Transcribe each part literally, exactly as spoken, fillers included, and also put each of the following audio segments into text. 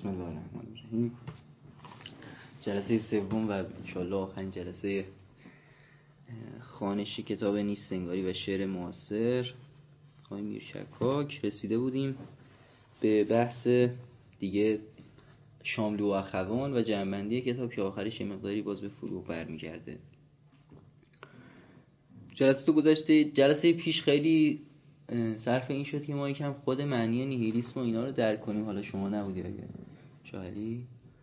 بسم الله الرحمن الرحیم. جلسه سوم و انشالله آخرین جلسه خوانش کتاب نیستنگاری و شعر معاصر آقای میرشکاک رسیده بودیم به بحث دیگه شاملو و اخوان و جمع‌بندی کتاب که آخرش یه مقداری باز به فروغ برمیگرده. جلسه تو گذشته جلسه پیش خیلی صرف این شد که ما یکم خود معنی نیهیلیسم و اینا رو درک کنیم. حالا شما نبودی اگه شاهدی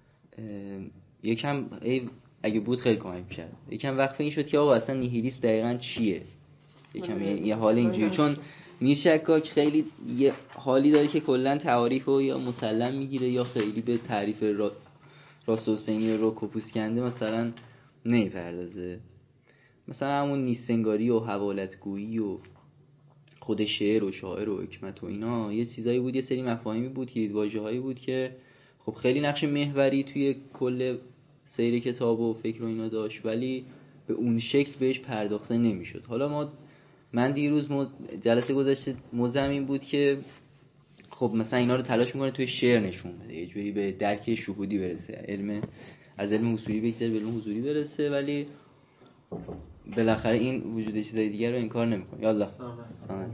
یکم اگه بود خیلی کمک می‌شد. یکم وقفه این شد که آقا اصلا نیهیلیسم دقیقاً چیه، یکم یه, یه حال اینجوری، چون میرشکاک خیلی یه حالی داره که کلا تعاریف رو یا مسلم میگیره یا خیلی به تعریف را... راست حسینی و روکوپوسکنده مثلا نمیپردازه. مثلا همون نیستنگاری و حوالتگویی و خود شعر و شاعر و حکمت و اینا یه چیزایی بود، یه سری مفاهیمی بود، کلیدواژه‌هایی بود که خب خیلی نقش محوری توی کل سیر کتاب و فکر و اینا داشت، ولی به اون شکل بهش پرداخته نمیشد. حالا ما من دیروز مد... جلسه گذشته موضوعم این بود که خب مثلا اینا رو تلاش میکنه توی شعر نشون بده، یه جوری به درک شهودی برسه، علم از علم اصولی بگذره به علم حضوری برسه، ولی بالاخره این وجود چیزای دیگر رو انکار نمیکنه. یالا سلام.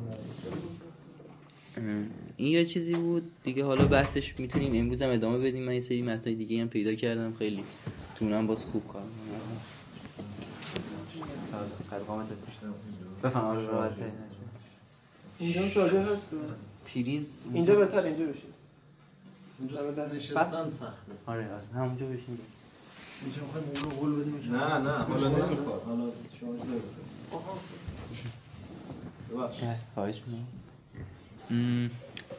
این یه چیزی بود دیگه. حالا بحثش میتونیم امروز هم ادامه بدیم. من یه سری متن دیگه هم پیدا کردم خیلی تونم باز خوب کار کنم. قدقامت هستش بفهم آره راحت اینجا شارژر هست پریز اینجا بهتر اینجا بشین، اینجا نشستن سخته. آره آره همونجا بشین. اینجا میخوایم اون رو قول بدیم. نه نه حالا نمیخواد، حالا شارژ نمیخواد. آها خواهش می‌کنم.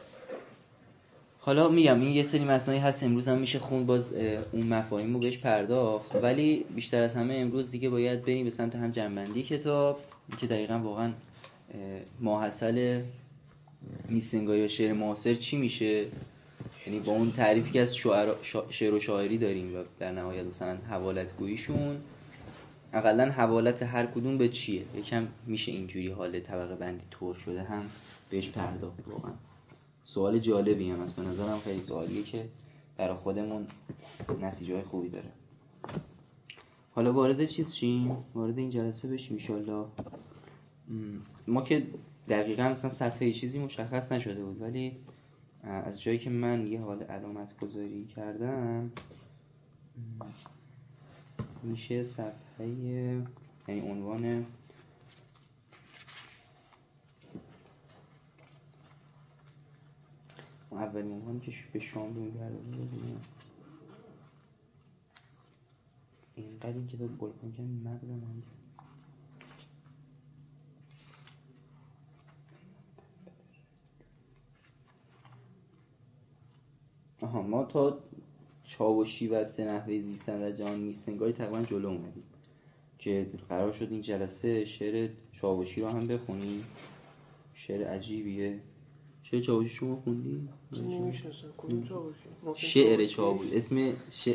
حالا میگم این یه سری متنایی هست امروز هم میشه خون باز اون مفاهیم رو بهش پرداخت، ولی بیشتر از همه امروز دیگه باید بریم به سمت هم جنبندی کتاب که دقیقاً واقعاً ماحصل نیستنگاری و شعر معاصر چی میشه، یعنی با اون تعریفی که از شعر شعر و شاعری داریم و در نهایت مثلا حوالتگوییشون اقلاً حوالت هر کدوم به چیه، یکم میشه اینجوری حال طبقه بندی طور شده هم بهش پرداخت. واقعاً سوال جالبی هم است، به نظرم خیلی سوالیه که برای خودمون نتیجه خوبی داره. حالا وارد چیز شیم، وارد این جلسه بشیم انشالله. ما که دقیقاً مثلا صفحه چیزی مشخص نشده بود، ولی از جایی که من یه حال علامت گذاری کردم میشه صفحه، یعنی عنوان اولین عنوانی که به شام رو می‌برده بودیم اینقدر این کتاب بلکن که مغزم هم آها ما تا چاوشی و سه نحوه زیستن در جهان نیستنگاری تقریبا جلو اومدیم که قرار شد این جلسه شعر چاوشی رو هم بخونیم. شعر عجیبیه. شعر چاوشی شما خوندی؟ نمی‌شناسم کدوم چاوشی؟ شعر چاوشی اسم شعر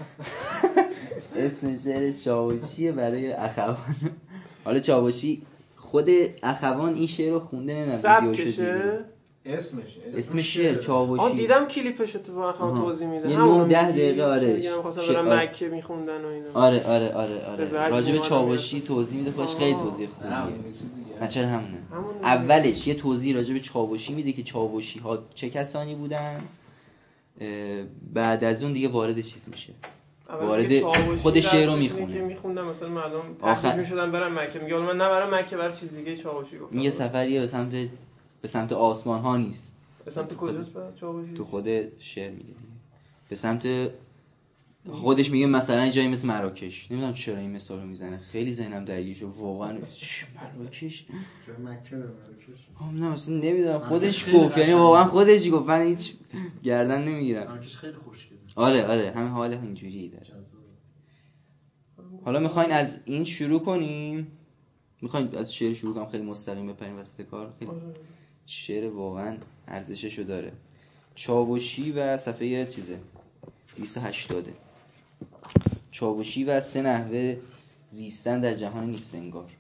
اسم شعر چاوشیه برای اخوان. حالا چاوشی خود اخوان این شعر رو خونده نمیدونم ویدیوشو دیده. اسمش اسم شعر چاوشی. آ دیدم کلیپش تو اخوان توضیح میده. یه نه ده دقیقه آره. میگم خواستم برم مکه میخوندن و اینا. آره آره آره آره. راجع به چاوشی توضیح میده، خودش خیلی توضیح خوبیه. نه چرا همونه. اولش یه توضیح راجع به چاوشی میده که چاوشی ها چه کسانی بودن. بعد از اون دیگه وارد چیز میشه. وارد خود شعر رو میخونه که میخوندم مثلا مردم تحریک میشدن برن مکه، میگه من نه برم مکه، برای چیز دیگه چاوشی گفتم. این یه سفریه به سمت به سمت آسمان ها نیست. به سمت کجاست بعد چاوشی؟ تو خود شعر میگه به سمت خودش میگه مثلا جایی مثل مراکش. نمیدونم چرا این مثال رو میزنه، خیلی ذهنم درگیر شد واقعا. مراکش چرا مکه به مراکش؟ هم نه اصلا نمیدونم، خودش گفت، یعنی واقعا خودش گفت، من هیچ گردن نمیگیرم. مراکش خیلی خوشگله. آره آره همه حال اینجوری داره. حالا میخواین از این شروع کنیم؟ میخواین از شعر شروع کنم خیلی مستقیم بپریم وسط کار؟ خیلی شعر واقعا ارزششو داره. چاوشی و صفحه چیزه دویست و هشتاد. چاوشی و سه نحوه زیستن در جهان نیستنگار.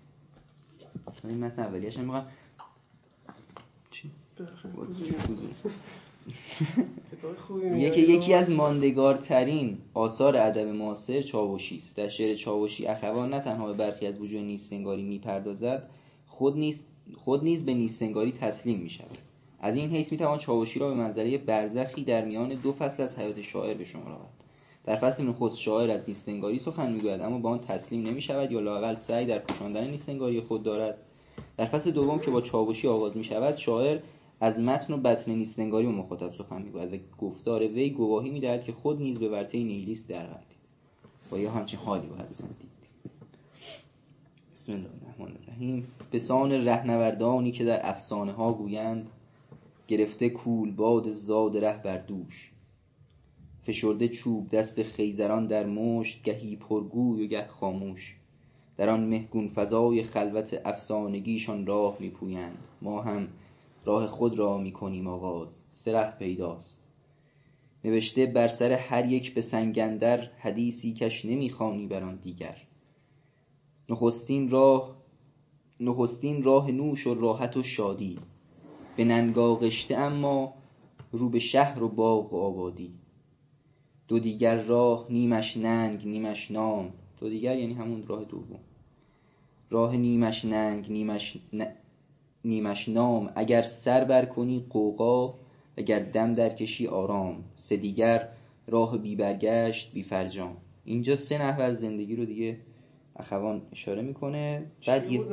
این متن اولیه‌اش هم میگم چی؟ کتاب خوبی میگه که یکی از ماندگارترین آثار ادب معاصر چاوشی است. در شعر چاوشی اخوان نه تنها به برخی از وجوه نیست‌انگاری میپردازد، خود نیز خود نیز به نیست‌انگاری تسلیم میشود. از این حیث میتوان چاوشی را به منزله برزخی در میان دو فصل از حیات شاعر به شمار آورد. در فصل نخست شاعر از نیست‌انگاری سخن میگوید اما با آن تسلیم نمیشود یا لااقل سعی در پوشاندن نیست‌انگاری خود دارد. در فصل دوم که با چاوشی آغاز میشود شاعر از متن و بطن نیست‌انگاری و مخاطب سخن میگوید و گفتار وی گواهی میدهد که خود نیز به ورطه نیهیلیسم درآمدید. با یه همچین حالی باید زندید. بسم الله الرحمن الرحیم. به سان رهنوردانی که در افسانه ها گویند، گرفته کول باد زاد ره بر دوش، فشرده چوب دست خیزران در مشت، گهی پرگوی و گه خاموش. در آن مهگون فضای خلوت افسانگیشان راه میپویند، ما هم راه خود را میکنیم آغاز، سه ره پیداست. نوشته بر سر هر یک به سنگ اندر، حدیثی کش نمیخوانی بر آن دیگر. نخستین راه نخستین راه نوش و راحت و شادی، به ننگ آغشته اما رو به شهر و باغ و آبادی. دو دیگر راه نیمش ننگ نیمش نام، دو دیگر یعنی همون راه دوم. راه نیمش ننگ نیمش ن... نیمش نام، اگر سر بر کنی قوقا، اگر دم در کشی آرام. سه دیگر راه بی برگشت بی فرجام. اینجا سه نحو از زندگی رو دیگه اخوان اشاره میکنه. بعد یه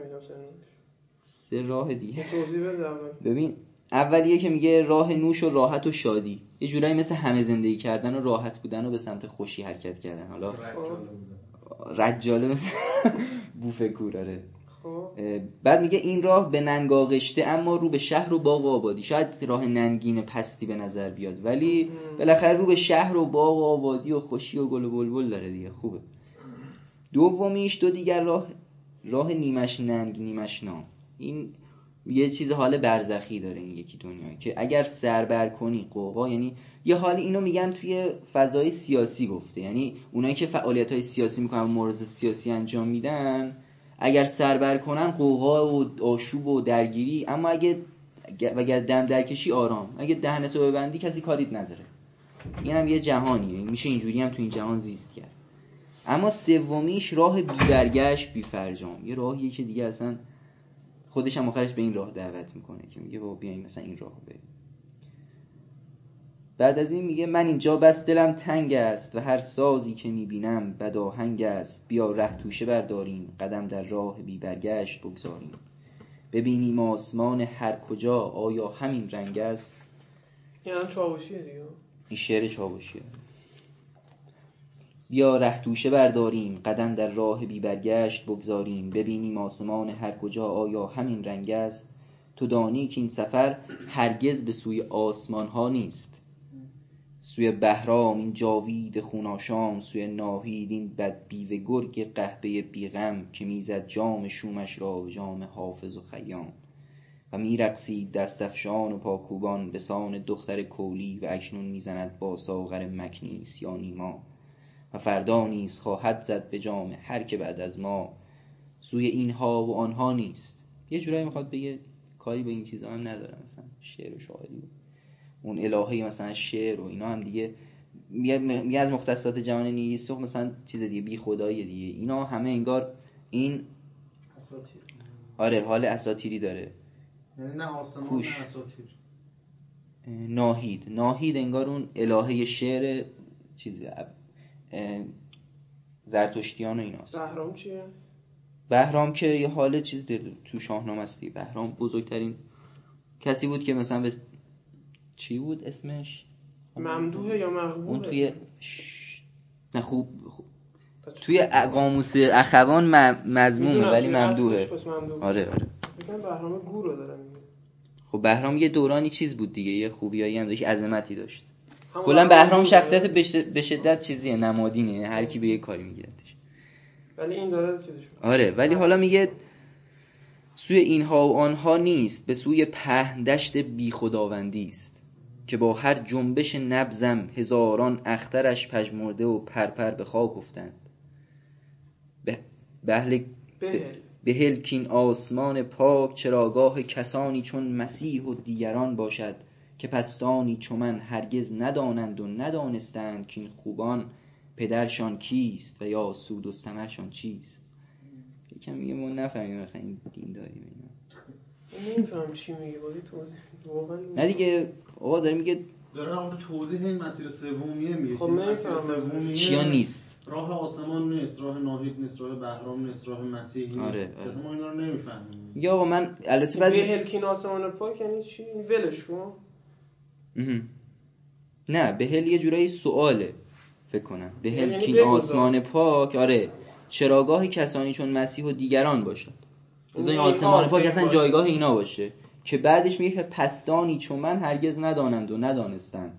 سه راه دیگه توضیح بده. اول ببین، اولیه که میگه راه نوش و راحت و شادی، یه جورایی مثل همه زندگی کردن و راحت بودن و به سمت خوشی حرکت کردن. حالا رجاله مثل بوفه کوراره. بعد میگه این راه به ننگ آغشته اما رو به شهر و باغ و آبادی. شاید راه ننگین پستی به نظر بیاد ولی بالاخره رو به شهر و باغ و آبادی و خوشی و گل و بلبل داره دیگه. خوبه. دومیش دو دیگر راه راه نیمش ننگ نیمش نام. این یه چیز حال برزخی داره این یکی دنیا، که اگر سر بر کنی قوقا، یعنی یه حالی اینو میگن توی فضای سیاسی گفته، یعنی اونایی که فعالیت‌های سیاسی میکنن، مبارزات سیاسی انجام میدن، اگر سر بر کنن قوقا و آشوب و درگیری، اما اگه اگر دم درکشی آرام، اگه دهنتو ببندی کسی کاریت نداره. این هم یه جهانیه، میشه اینجوری هم تو این جهان زیست کرد. اما سومیش راه بی برگشت بی فرجام، یه راهیه که دیگه اصلا خودش هم آخرش به این راه دعوت میکنه که میگه بابا بیاین مثلا این راه بریم. بعد از این میگه من اینجا بس دلم تنگ است و هر سازی که میبینم بد آهنگ است. بیا ره توشه برداریم قدم در راه بی برگشت بگذاریم. ببینیم آسمان هر کجا آیا همین رنگ است. یعنی چاوشیه دیگه. این شعر چاوشیه. بیا ره توشه برداریم قدم در راه بی برگشت بگذاریم. ببینیم آسمان هر کجا آیا همین رنگ است. تو دانی که این سفر هرگز به سوی آسمان ها نیست. سوی بهرام این جاوید خوناشام، سوی ناهید این بد بیوه گرگ قحبه بیغم، که میزد جام شومش را به جام حافظ و خیام. و میرقصید دست افشان و پاکوبان به سان دختر کولی، و اکنون میزند با ساغر مکنیس یا نیما. و فردا نیز خواهد زد به جام هر که بعد از ما. سوی اینها و آنها نیست. یه جورایی میخواد بگه کاری به این چیزا هم نداره، مثلا شعر و شاعری اون الهه مثلا شعر و اینا هم دیگه میگه از مختصات جهان نیست، مثلا چیز دیگه بی خدایی دیگه، اینا همه انگار این اساطیر. آره حال اساطیری داره. یعنی نه آسمان نه اساطیر. ناهید ناهید انگار اون الهه شعر چیزی زرتشتیان و ایناست. بهرام چیه؟ بهرام که یه حال چیز داره تو شاهنامه است. بهرام بزرگترین کسی بود که مثلا بس... چی بود اسمش؟ ممدوحه یا مغبوبه؟ اون توی ش... نه خوب, خوب. توی قاموس اخوان مضمومه ولی ممدوحه. آره آره. میگن بهرام گور رو داره میگه. خب بهرام یه دورانی چیز بود دیگه، یه خوبیایی هم داشت، عظمتی داشت. کلا بهرام شخصیت به شدت چیزیه، نمادینه، هر کی به یه کاری میگیرتش. ولی این داره چیزش. آره ولی حالا میگه سوی اینها و آنها نیست، به سوی پهن دشت بی خداوندی است. که با هر جنبش نبزم هزاران اخترش پژمرده و پرپر به خاک افتند. به بهل بهل کین آسمان پاک چراگاه کسانی چون مسیح و دیگران باشد. که پستانی چو من هرگز ندانند و ندانستند که این خوبان پدرشان کیست و یا سود و ثمرشان چیست. یکم میگه ما نفهمیم مثلا این دین داریم اینا. نمیفهم چی میگه بازی توضیح واقعا نه دیگه آقا داره میگه داره اون توضیح این مسیر سومیه میگه. خب مسیر سومیه چیا نیست؟ راه آسمان نیست، راه ناهید نیست، راه بهرام نیست، راه مسیح نیست. آره اصلا ما اینا رو نمیفهمیم. یا آقا من البته بعد بهلکین آسمان پاک یعنی چی؟ ولش کن. نه بهل یه جورایی سواله فکر کنم. بهلکین یعنی آسمان پاک، آره چراگاه کسانی چون مسیح و دیگران باشد. مثلا این آسمان پاک اصلا جایگاه اینا باشه که بعدش میگه که پستانی چون من هرگز ندانند و ندانستند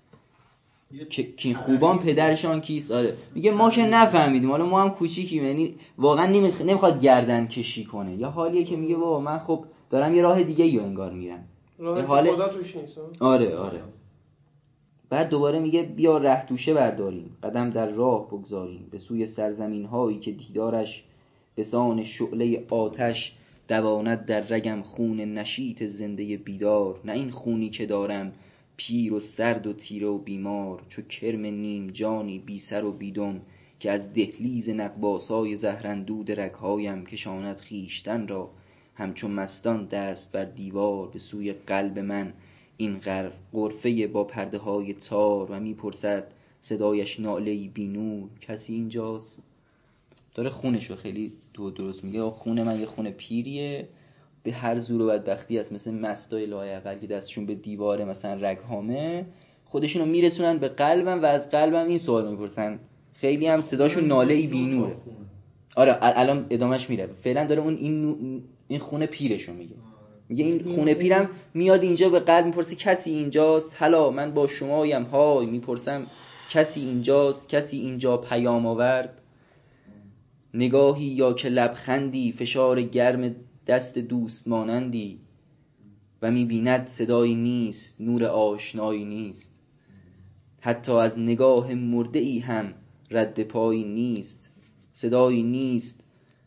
که این خوبان پدرشان کیست. آره میگه ما که نفهمیدیم، حالا ما هم کوچیکیم، یعنی واقعا نمیخ... نمیخواد گردن کشی کنه. یا حالیه که میگه بابا من خب دارم یه راه دیگه ای انگار میرم، راه حال... خدا توش نیست. آره آره. بعد دوباره میگه بیا ره توشه برداریم، قدم در راه بگذاریم به سوی سرزمین هایی که دیدارش به سان شعله آتش دواند در رگم خون نشیط زنده بیدار. نه این خونی که دارم پیر و سرد و تیره و بیمار، چو کرم نیم جانی بی سر و بیدم که از دهلیز نقباسای زهرندود رگهایم کشاند خیشتن را همچون مستان دست بر دیوار به سوی قلب من این غرفه با پرده های تار و میپرسد صدایش ناله‌ای بی نور کسی اینجاست. داره خونشو خیلی دو درست میگه. خون من یه خون پیریه، به هر زور و بدبختی است، مثل مستای لایعقل که دستشون به دیواره مثلا رگهامه خودشونو میرسونن به قلبم و از قلبم این سوال میپرسن. خیلی هم صداشون ناله‌ای بی نوره. آره الان ادامهش میره. فعلا داره اون این این خون پیرشو میگه. میگه این خونه پیرم میاد اینجا به قلب میپرسه کسی اینجاست. حالا من با شمایم های میپرسم کسی اینجاست، کسی اینجا پیام آورد. نگاهی یا که لبخندی فشار گرم دست دوست مانندی و میبیند صدایی نیست نور آشنایی نیست. حتی از نگاه مرده ای هم رد پایی نیست، صدایی نیست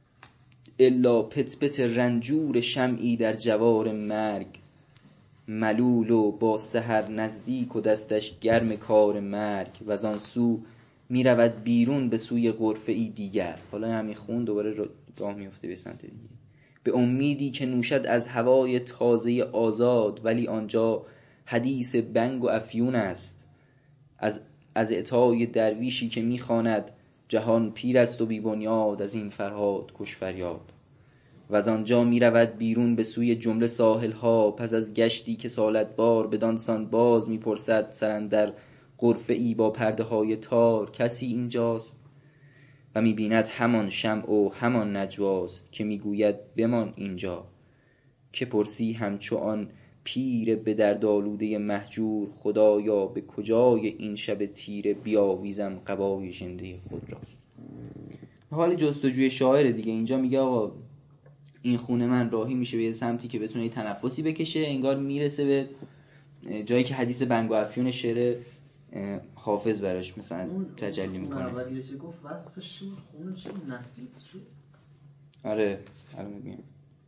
الا پت پت رنجور شمعی در جوار مرگ. ملول و با سحر نزدیک و دستش گرم کار مرگ و از آن سو می رود بیرون به سوی غرفه ای دیگر. حالا همین خون دوباره راه میفته به سمت دیگه به امیدی که نوشد از هوای تازه آزاد، ولی آنجا حدیث بنگ و افیون است از از اعطای درویشی که میخواند جهان پیر است و بی بنیاد از این فرهاد کش فریاد. و از آنجا می رود بیرون به سوی جمله ساحل ها پس از گشتی که سالت بار بدان سان باز می پرسد سرندر غرفه ای با پرده های تار کسی اینجاست. و می بیند همان شمع و همان نجواست که می گوید بمان اینجا. که پرسی همچو آن پیر به درد آلوده مهجور خدایا به کجای این شب تیره بیاویزم قبای ژنده خود را. حال جستجوی شاعر دیگه. اینجا میگه آقا این خونه من راهی میشه به یه سمتی که بتونه یه تنفسی بکشه، انگار میرسه به جایی که حدیث بنگ و افیون شعر حافظ براش مثلا تجلی میکنه. اولیه که گفت وصفش چی بود؟ خونه چی؟ نسید چی؟ آره الان میگم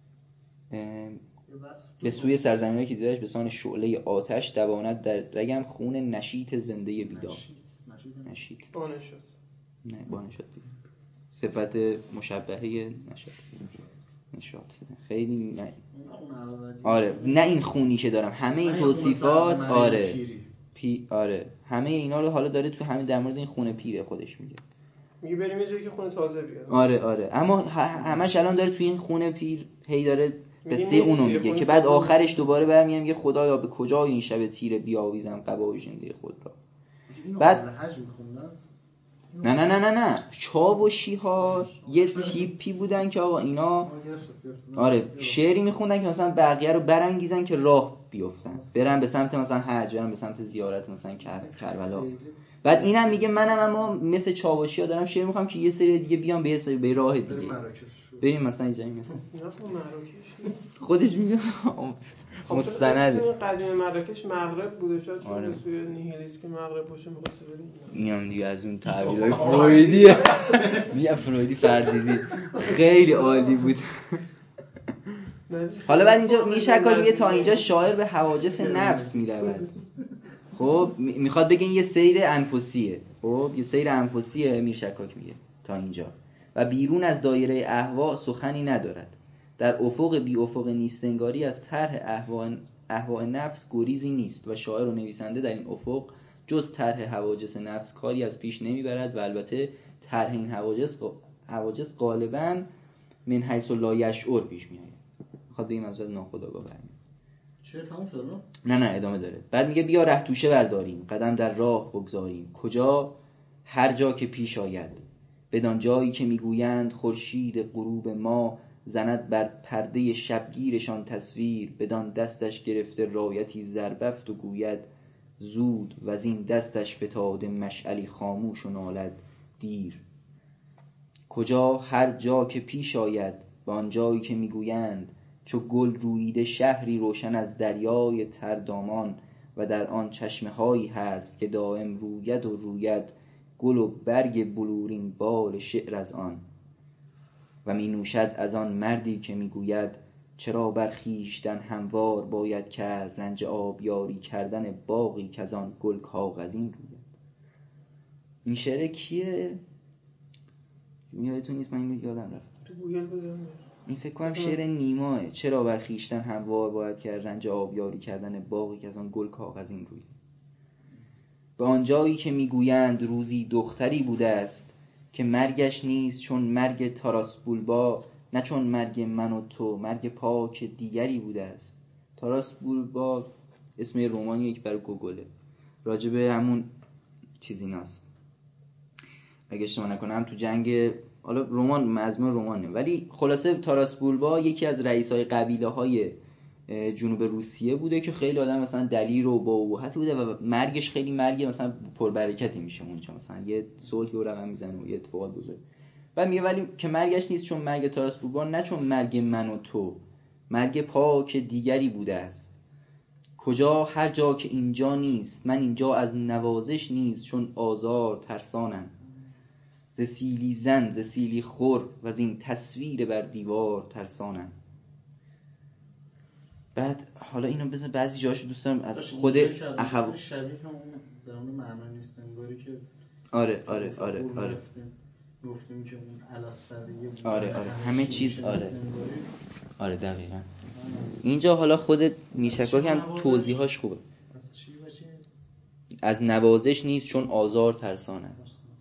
به سوی سرزمینی که دیدهش به سان شعله آتش دواند در رگم خون نشیط زنده بیدار. نشیط بانشد. نه بانشد صفت مشبهه نشد نشاد خیلی نه. آره نه این خونی که دارم همه این توصیفات. آره پی آره همه اینا رو حالا داره تو همین در مورد این خونه پیره خودش میگه. میگه بریم یه جایی که خونه تازه بیاد. آره آره اما همش الان داره تو این خونه پیر هی داره قصه اونو میگه که بعد آخرش دوباره برمیام میگه خدایا به کجای این شب تیره بیاویزم قبای ژنده خود را. بعد نه نه نه نه نه چاوشی ها یه تیپی بودن که آقا اینا آره شعری میخوندن که مثلا بقیه رو برانگیزن که راه بیفتن، برن به سمت مثلا حج، برن به سمت زیارت مثلا کربلا. بعد اینم میگه منم اما مثل چاوشی ها دارم شعر میخوام که یه سری دیگه بیان به یه سری به راه دیگه بریم مثلا اینجا مثلا خودش میگه مستند قدیم مراکش مغرب بوده شاید چون به سوی نیهیلیسم که مغرب باشه می‌خواسته بریم. اینم دیگه از اون تعبیرهای فرویدیه. میگه فرویدی فردیدی خیلی عالی بود. نه حالا بعد اینجا میشکاک میگه تا اینجا شاعر به حواجس نفس میرود. خب میخواد بگه این یه سیر انفسیه. خب یه سیر انفسیه میشکاک میگه تا اینجا و بیرون از دایره اهوا سخنی ندارد. در افق بی افق نیستنگاری از طرح اهوا اهوا نفس گریزی نیست و شاعر و نویسنده در این افق جز طرح حواجس نفس کاری از پیش نمیبرد و البته طرح این حواجس حواجس غالباً من حیث لا یشعر پیش میاد. میخواد بگیم از ناخودآگاه برمیاد. چه تموم شد؟ نه نه ادامه داره. بعد میگه بیا ره توشه برداریم قدم در راه بگذاریم کجا هر جا که پیش آید بدان جایی که میگویند خورشید غروب ما زند بر پرده شبگیرشان تصویر بدان دستش گرفته رایتی زربفت و گوید زود و از این دستش فتاده مشعلی خاموش و نالد دیر. کجا هر جا که پیش آید به آن جایی که میگویند چو گل رویده شهری روشن از دریای تردامان و در آن چشمه هایی هست که دائم روید و روید گل و برگ بلورین بال شعر از آن و می نوشد از آن مردی که میگوید چرا بر خویشتن هموار باید کرد رنج آبیاری کردن باغی که از آن گل کاغذین روید. این شعر کیه؟ یادتون نیست؟ من اینو یادم رفت. تو گوگل بزن. این فکر کنم شعر نیماه. چرا بر خویشتن هموار باید کرد رنج آبیاری کردن باغی که از آن گل کاغذین روید. به آنجایی که میگویند روزی دختری بوده است که مرگش نیست چون مرگ تاراس بولبا نه چون مرگ من و تو مرگ پاک دیگری بوده است. تاراس بولبا اسم رمانیه که برای گوگله راجبه همون چیزی ناست اگه اشتباه نکنم تو جنگ، حالا رمان مضمون رمانه ولی خلاصه تاراس بولبا یکی از رئیسای قبیله های جنوب روسیه بوده که خیلی آدم مثلا دلیر و با ابهتی بوده و مرگش خیلی مرگ مثلا پربرکتی میشه اونجا، مثلا یه صلح و رقم میزنه و یه اتفاق بزرگ. و میگه ولی که مرگش نیست چون مرگ تاراس بولبا نه چون مرگ من و تو مرگ پاک دیگری بوده است. کجا هر جا که اینجا نیست من اینجا از نوازش نیست چون آزار ترسانم ز سیلی زن ز سیلی خور و از این تصویر بر دیوار ترسانم. بعد حالا اینو بزن بعضی جاشو دوست دارم از خود اخو شبیه اون در اون معنی نیست انگاری که آره آره آره آره گفتیم که اون علاسریه آره آره همه چیز آره آره دقیقاً اینجا حالا خود میشکاک هم توضیحاش خوبه. از نوازش نیست چون آزار ترسانم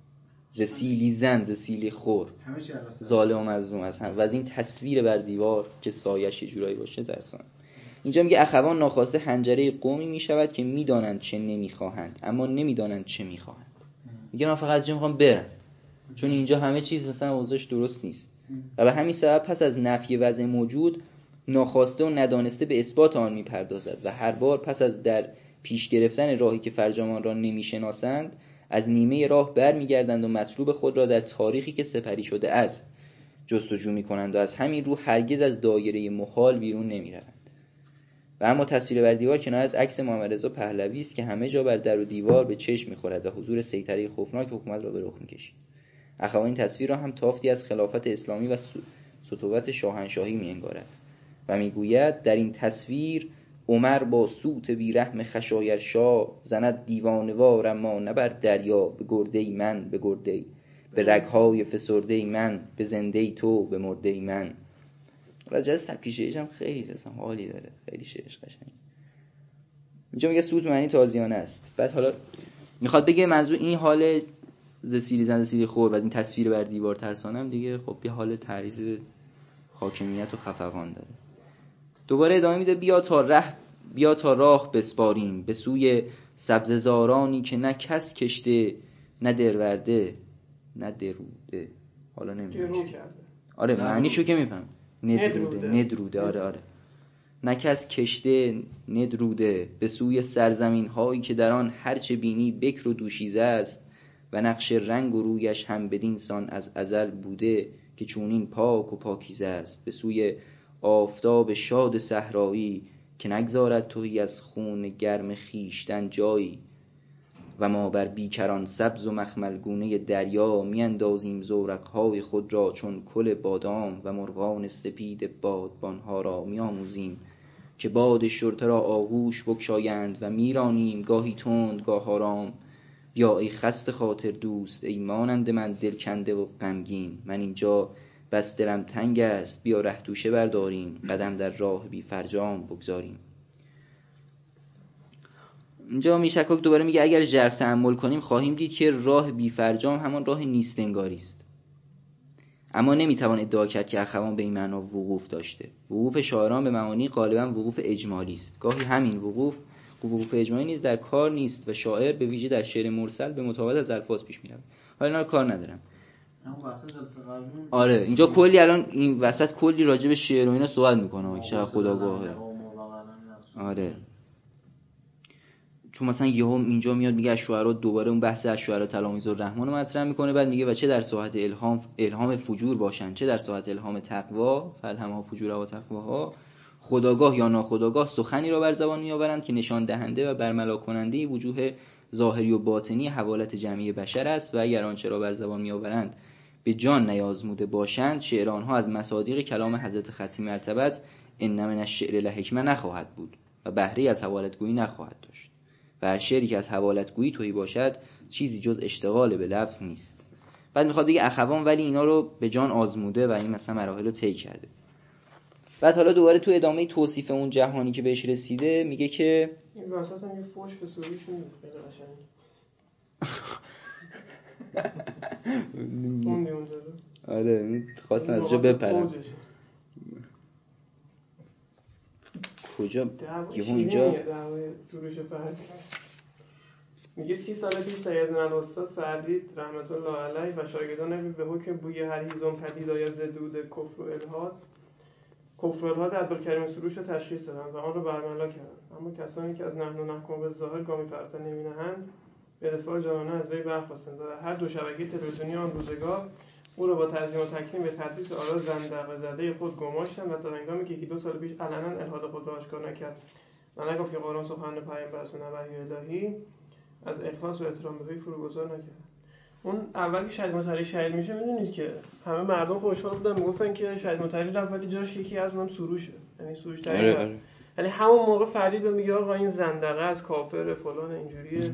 ز سیلی زن ز سیلی خور ظالم و مظلوم از هم و از این تصویر بر دیوار که سایش یه جورایی باشه ترسانم. اینجا میگه اخوان ناخواسته حنجره قومی میشود که میدانند چه نمیخواهند اما نمیدانند چه میخواهند. میگه من فقط از جا میخوام برم چون اینجا همه چیز مثلا اوضاعش درست نیست و به همین سبب پس از نفی وضع موجود ناخواسته و ندانسته به اثبات آن میپردازد و هر بار پس از در پیش گرفتن راهی که فرجامان را نمیشناسند از نیمه راه بر میگردند و مطلوب خود را در تاریخی که سپری شده است جستجو میکنند و از همین رو هرگز از دایره محال بیرون نمیروند. و اما تصویر بر دیوار کنایه از عکس محمد رضا پهلوی است که همه جا بر در و دیوار به چشم میخورد و حضور سیطره خوفناک حکومت را به رخ میکشید. اخوان این تصویر را هم تافتی از خلافت اسلامی و سطوت شاهنشاهی میانگارد و میگوید در این تصویر عمر با سوت بیرحم خشایر شاه زند دیوانوار اما نه بر دریا به گرده‌ای من به گرده‌ای به رگ‌های فسرده‌ای من به زنده‌ای تو به مرده‌ای من. راجع به سبک شعرش هم خیلی اصلا حالی داره، خیلی شعرش قشنگه. اینجا میگه سوت معنی تازیانه است. بعد حالا میخواد بگه منظور این حال ز سیلی زن ز سیلی خور و از این تصویر بر دیوار ترسانم دیگه خب یه حال تعریض حاکمیت و خفقان داره. دوباره ادامه میده بیا تا ره بیا تا راه بسپاریم به سوی سبززارانی که نه کس کشته نه درورده نه دروده. حالا نمیدونم آره معنیشو که میفهم ندروده ندروده آره آره نه کس کشته ندروده به سوی سرزمین هایی که در آن هرچه بینی بکر و دوشیزه است و نقش رنگ و رویش هم بدین سان از ازل بوده که چونین پاک و پاکیزه است به سوی آفتاب شاد صحرایی که نگذارد تویی از خون گرم خیشتن جایی. و ما بر بیکران سبز و مخملگونه دریا میاندازیم زورقهای خود را چون کل بادام و مرغان سپید بادبانها را میآموزیم که باد شرطه را آغوش بگشایند و میرانیم گاهی تند گاه آرام. بیا ای خسته خاطر دوست، ای مانند من دل کنده و غمگین، من اینجا بس دلم تنگ است، بیا ره دوشه برداریم قدم در راه بی فرجام بگذاریم. اینجا میشکاک دوباره میگه اگر ژرف تأمل کنیم خواهیم دید که راه بی فرجام همان راه نیستنگاری است. اما نمیتوان ادعا کرد که اخوان به این معنا وقوف داشته. وقوف شاعران به معانی غالبا وقوف اجمالی است. گاهی همین وقوف وقوف اجمالی نیز در کار نیست و شاعر به ویژه در شعر مرسل به مطابقت از الفاظ پیش میرود. حالا اینا رو کار ندارم. آره اینجا کلی الان این وسط کلی راجع به شعر و اینا صحبت میکنه که چقدر خودآگاهه. آره چون مثلا یهو اینجا میاد میگه اشعار دوباره اون بحث اشعار تلاميذ الرحمن رو مطرح میکنه، بعد میگه و چه در ساحت الهام الهام فجور باشن چه در ساحت الهام تقوا فالهمها فجورها و تقواها، خودآگاه یا ناخودآگاه سخنی را بر زبان میآورند که نشان دهنده و برملا کننده وجوه ظاهری و باطنی حوالت جمعی بشر است و اگر آنچه را بر زبان میآورند به جان نیازموده باشند شعر آنها از مصادیق کلام حضرت ختمی مرتبت ان من الشعر لحکمه نخواهد بود و بهره از حوالتگویی نخواهد داشت و هر شعری که از حوالتگویی تویی باشد چیزی جز اشتغال به لفظ نیست. بعد میخواد بگه اخوان ولی اینا رو به جان آزموده و این مثلا مراحل رو طی کرده. بعد حالا دوباره تو ادامه توصیف اون جهانی که بهش رسیده میگه که این واسه هم یه فوش به سوریش میده خیلی قشنگه. خوندی اونجا رو؟ آره خواستم از جا بپرم. کجا؟ یه اونجا سروش فردی میگه سی سال پیش سیدنا الاستاد فردید رحمت الله علیه و شاگردان نبی به حکم بوی هر هیزم پدید آید ز دود کفر و الحاد کفر و الحاد عبدالکریم سروش رو تشخیص دادن و آن رو برملا کردن. اما کسانی که از نحن و نحکم به ظاهر گامی فراتر نمینهند به دفاع جانانه از وی برخاستند و در هر دو شبکه تلویزیونی آن روزگار او را با تعظیم و تکریم به تدریس آرا زندقه زده خود گماشتند و تا هنگامی که یکی دو سال پیش علنا الحاد خود را آشکار نکرد و نگفت که قرآن سخن پیامبر است و نه وحی الهی از اخلاص و احترام به وی فروگذار نکرد. اون اول که شهید مطهری شهید میشه میدونید که همه مردم خوشحال بودن میگفتن که شهید مطهری رفت ولی جاش یکی از اونم سروشه، یعنی سروش تری. آره آره. یعنی همون موقع فرید به میگه آقا این زندقه از کافر فلان اینجوریه.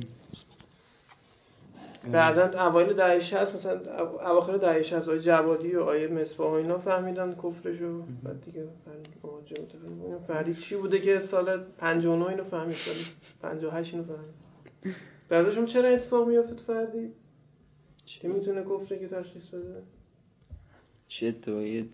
بعدن اوایل دهه شصت مثلا اواخر دهه شصت آیه جوادی و آیه مصباح و اینا فهمیدن کفرشو. بعد دیگه مواجه متفاوت فرید چی بوده که سال پنجاه و نه اینو فهمید، سال پنجاه و هشت اینو فهمید. بعدشون چرا اتفاق میافت فردی که میتونه کفره که تشخیص بده؟ چه تویه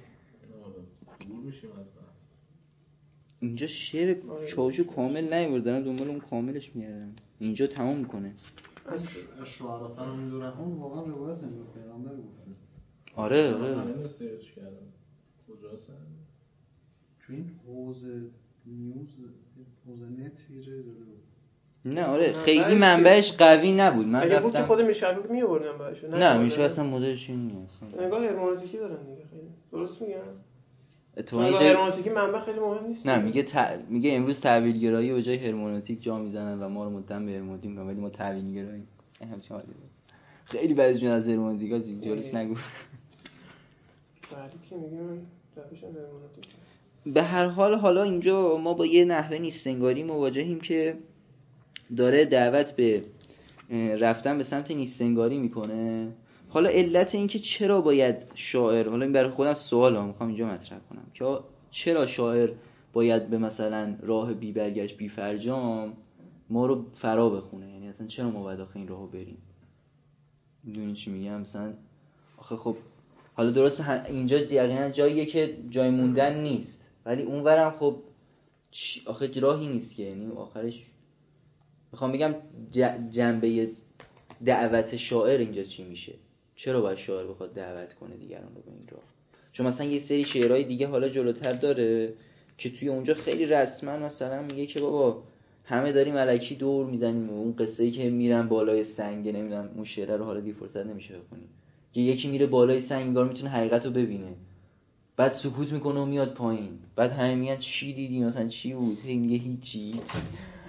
اینجا شعر چاوشو کامل نیوردن، دنبال اون کاملش میارن اینجا تمام میکنه. از شعرا تلاميذ الرحمن واقعا روایت نمیگه پیغمبر گفته. آره آره من سرچ کردم کجاست تو این حوزه نیوز حوزه نت هیره زده بود. نه آره خیلی منبعش قوی نبود. من رفتم گفتم خود میشکاک میآوردن باشه. نه میشه اصلا مدلش این نیست. نگاه هرمنوتیکی دارن دیگه. خیلی درست میگم. اتفاقا نگاه هرمنوتیکی منبع خیلی مهم نیست. نه میگه ت... میگه امروز تعویل گرایی به جای هرمنوتیک جا میزنن و ما رو متهم به هرمنوتیک میگن ولی ما تعویل گرایی. همچین حالی خیلی بعضی از هرمنوتیکا جالس نگو. فرید که میگه من روشم هرمنوتیک. به هر حال حالا اینجا ما با یه نحوه نیستنگاری مواجهیم که داره دعوت به رفتن به سمت نیستنگاری میکنه. حالا علت این که چرا باید شاعر، حالا این برای خودم سواله میخوام اینجا مطرح کنم که چرا شاعر باید به مثلا راه بی برگشت بی فرجام ما رو فرا بخونه، یعنی اصلا چرا ما باید آخه این راهو بریم؟ میدونی چی میگم؟ مثلا آخه خب حالا درست اینجا یقینا جاییه که جای موندن نیست ولی اونورم خب آخه راهی نیست که، یعنی آخرش میخوام بگم جنبه دعوت شاعر اینجا چی میشه؟ چرا باید شاعر بخواد دعوت کنه دیگران رو به این راه؟ چون مثلا یه سری شعرهای دیگه حالا جلوتر داره که توی اونجا خیلی رسما مثلا میگه که بابا همه داریم الکی دور میزنیم و اون قصه‌ای که میرن بالای سنگ نمیدونم اون شعر رو حالا دی فرصت نمیشه بخونیم که یکی میره بالای سنگ انگار میتونه حقیقت رو ببینه بعد سکوت میکنه و میاد پایین بعد همه میگن چی دیدی مثلا چی بود؟ هی میگه هیچی.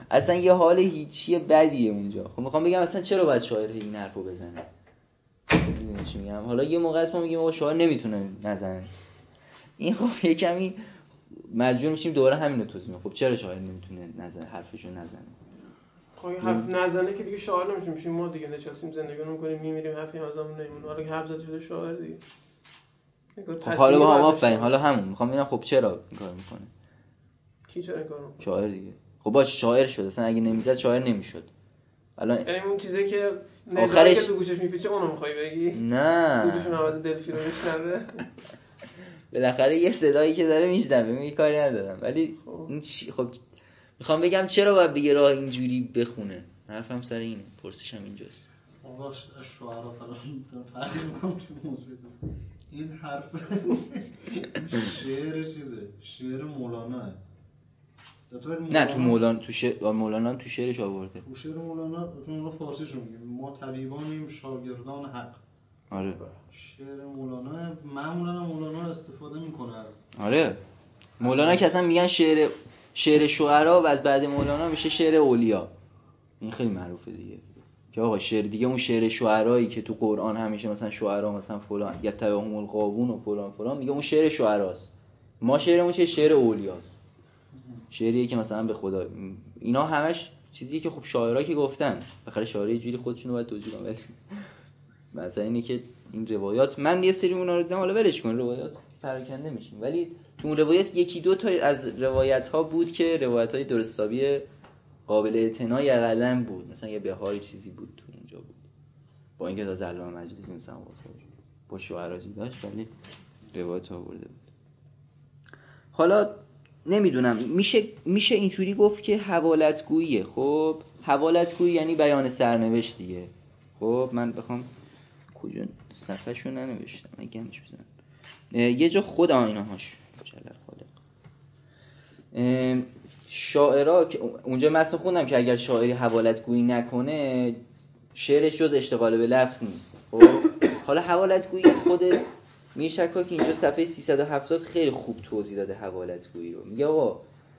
اصلا یه حال هیچی بدیه اونجا. خب میخوام بگم اصلا چرا باید شاعر این حرفو بزنه؟ میدونی چی میگم؟ حالا یه موقع است ما میگیم آقا شاعر نمیتونه نزنه، این خب یه کمی مجبور میشیم دوره همین رو توضیح. خب چرا شاعر نمیتونه نزنه، حرفشو نزنه؟ خب این حرف نزنه که دیگه شاعر نمیشیم، میشیم ما دیگه نشستیم زندگی میکنیم میمیریم حرفی ازمون نمیمونه. حالا که حرف زدی شده شاعر دیگه. خب حالا با هم آفرین، حالا همون میخوام ببینم خب چرا این کارو میکنه؟ کی چرا این کارو میکنه؟ شاعر دیگه. خب باش شاعر شد، اصلا اگه نمیزد شاعر نمیشد. الان یعنی اون چیزی که آخرش که تو گوشش میپیچه اونو میخوای بگی؟ نه سودشون آواز دلفی رو میشنوه. بالاخره یه صدایی که داره میشنوه، میگه کاری ندارم. ولی این چی؟ خب میخوام بگم چرا باید بگه راه اینجوری بخونه؟ حرفم سر اینه، پرسشم اینجاست. آقا شعرا فلان تحلیل میکنم که موضوع این حرف شعر چیزه، شعر مولانا. نه تو مولانا، تو شعر مولانا تو شعرش آورده. تو شعر مولانا تو فارسیشون میگه ما طبیبانیم شاگردان حق. آره. شعر مولانا معمولا مولانا استفاده میکنه از. آره. مولانا که اصلا میگن شعر شعر شعرا و از بعد مولانا میشه شعر اولیا. این خیلی معروفه دیگه. که آقا شعر دیگه اون شعر شعرایی که تو قرآن همیشه مثلا شعرا مثلا فلان یتبعهم الغاوون و فلان فلان، دیگه اون شعر شعراست. ما شعرمون چه شعر اولیاست. شعریه که مثلا به خدا، اینا همش چیزیه که خب شاعرها که گفتن، بخاطر شاعری جوری خودشونو باید توجیه کنن. مثلا اینه که این روایات من یه سری اونا رو دیدم، حالا ولش کن روایات پراکنده میشیم، ولی تو اون روایت یکی دو تا از روایت ها بود که روایت های درستابی قابل اعتنایی اقلن بود. مثلا یه بهاری چیزی بود تو اونجا بود، با اینکه تا علامه مجلسی مثلا با شعراجی داشت ولی روایت ها برده بود. حالا نمیدونم میشه میشه اینجوری گفت که حوالتگوییه. خب حوالتگویی یعنی بیان سرنوشت دیگه. خب من بخوام کجا صفحه شو ننوشتم، اگه همش بزنم یه جا خود آینهاش جلال خالق شاعرها که اونجا متن خوندم که اگر شاعری حوالتگویی نکنه شعرش جز اشتغال به لفظ نیست. خب حالا حوالتگویی خود میرشکا که اینجا صفحه سیصد و هفتاد خیلی خوب توضیح داده حوالتگویی رو. میگه آقا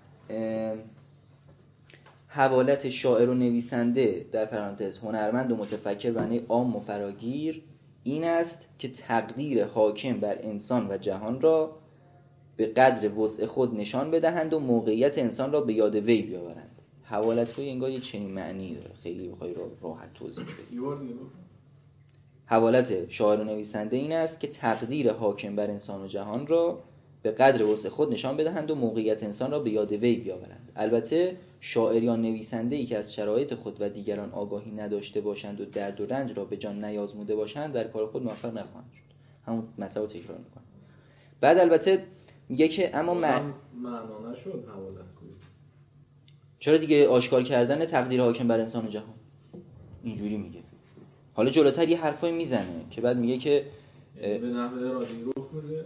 حوالت شاعر و نویسنده در پرانتز هنرمند و متفکر معنی عام و فراگیر این است که تقدیر حاکم بر انسان و جهان را به قدر وسع خود نشان بدهند و موقعیت انسان را به یاد وی بیاورند. حوالتگویی انگار یه چنین معنی داره، خیلی بخوای راحت توضیح بدی. حوالت شاعر و نویسنده این است که تقدیر حاکم بر انسان و جهان را به قدر وسع خود نشان بدهند و موقعیت انسان را به یاد وی بیاورند. البته شاعر یا نویسنده‌ای که از شرایط خود و دیگران آگاهی نداشته باشند و درد و رنج را به جان نیازموده باشند در کار خود موفق نخواهند شد. همون مطلب رو تکرار می‌کنم. بعد البته میگه که اما معنا نشد حوالتگویی. چرا دیگه؟ آشکار کردن تقدیر حاکم بر انسان و جهان اینجوری میگه. حالا جلوتر یه حرفایی میزنه که بعد میگه که به نحوه ارادی رخ میده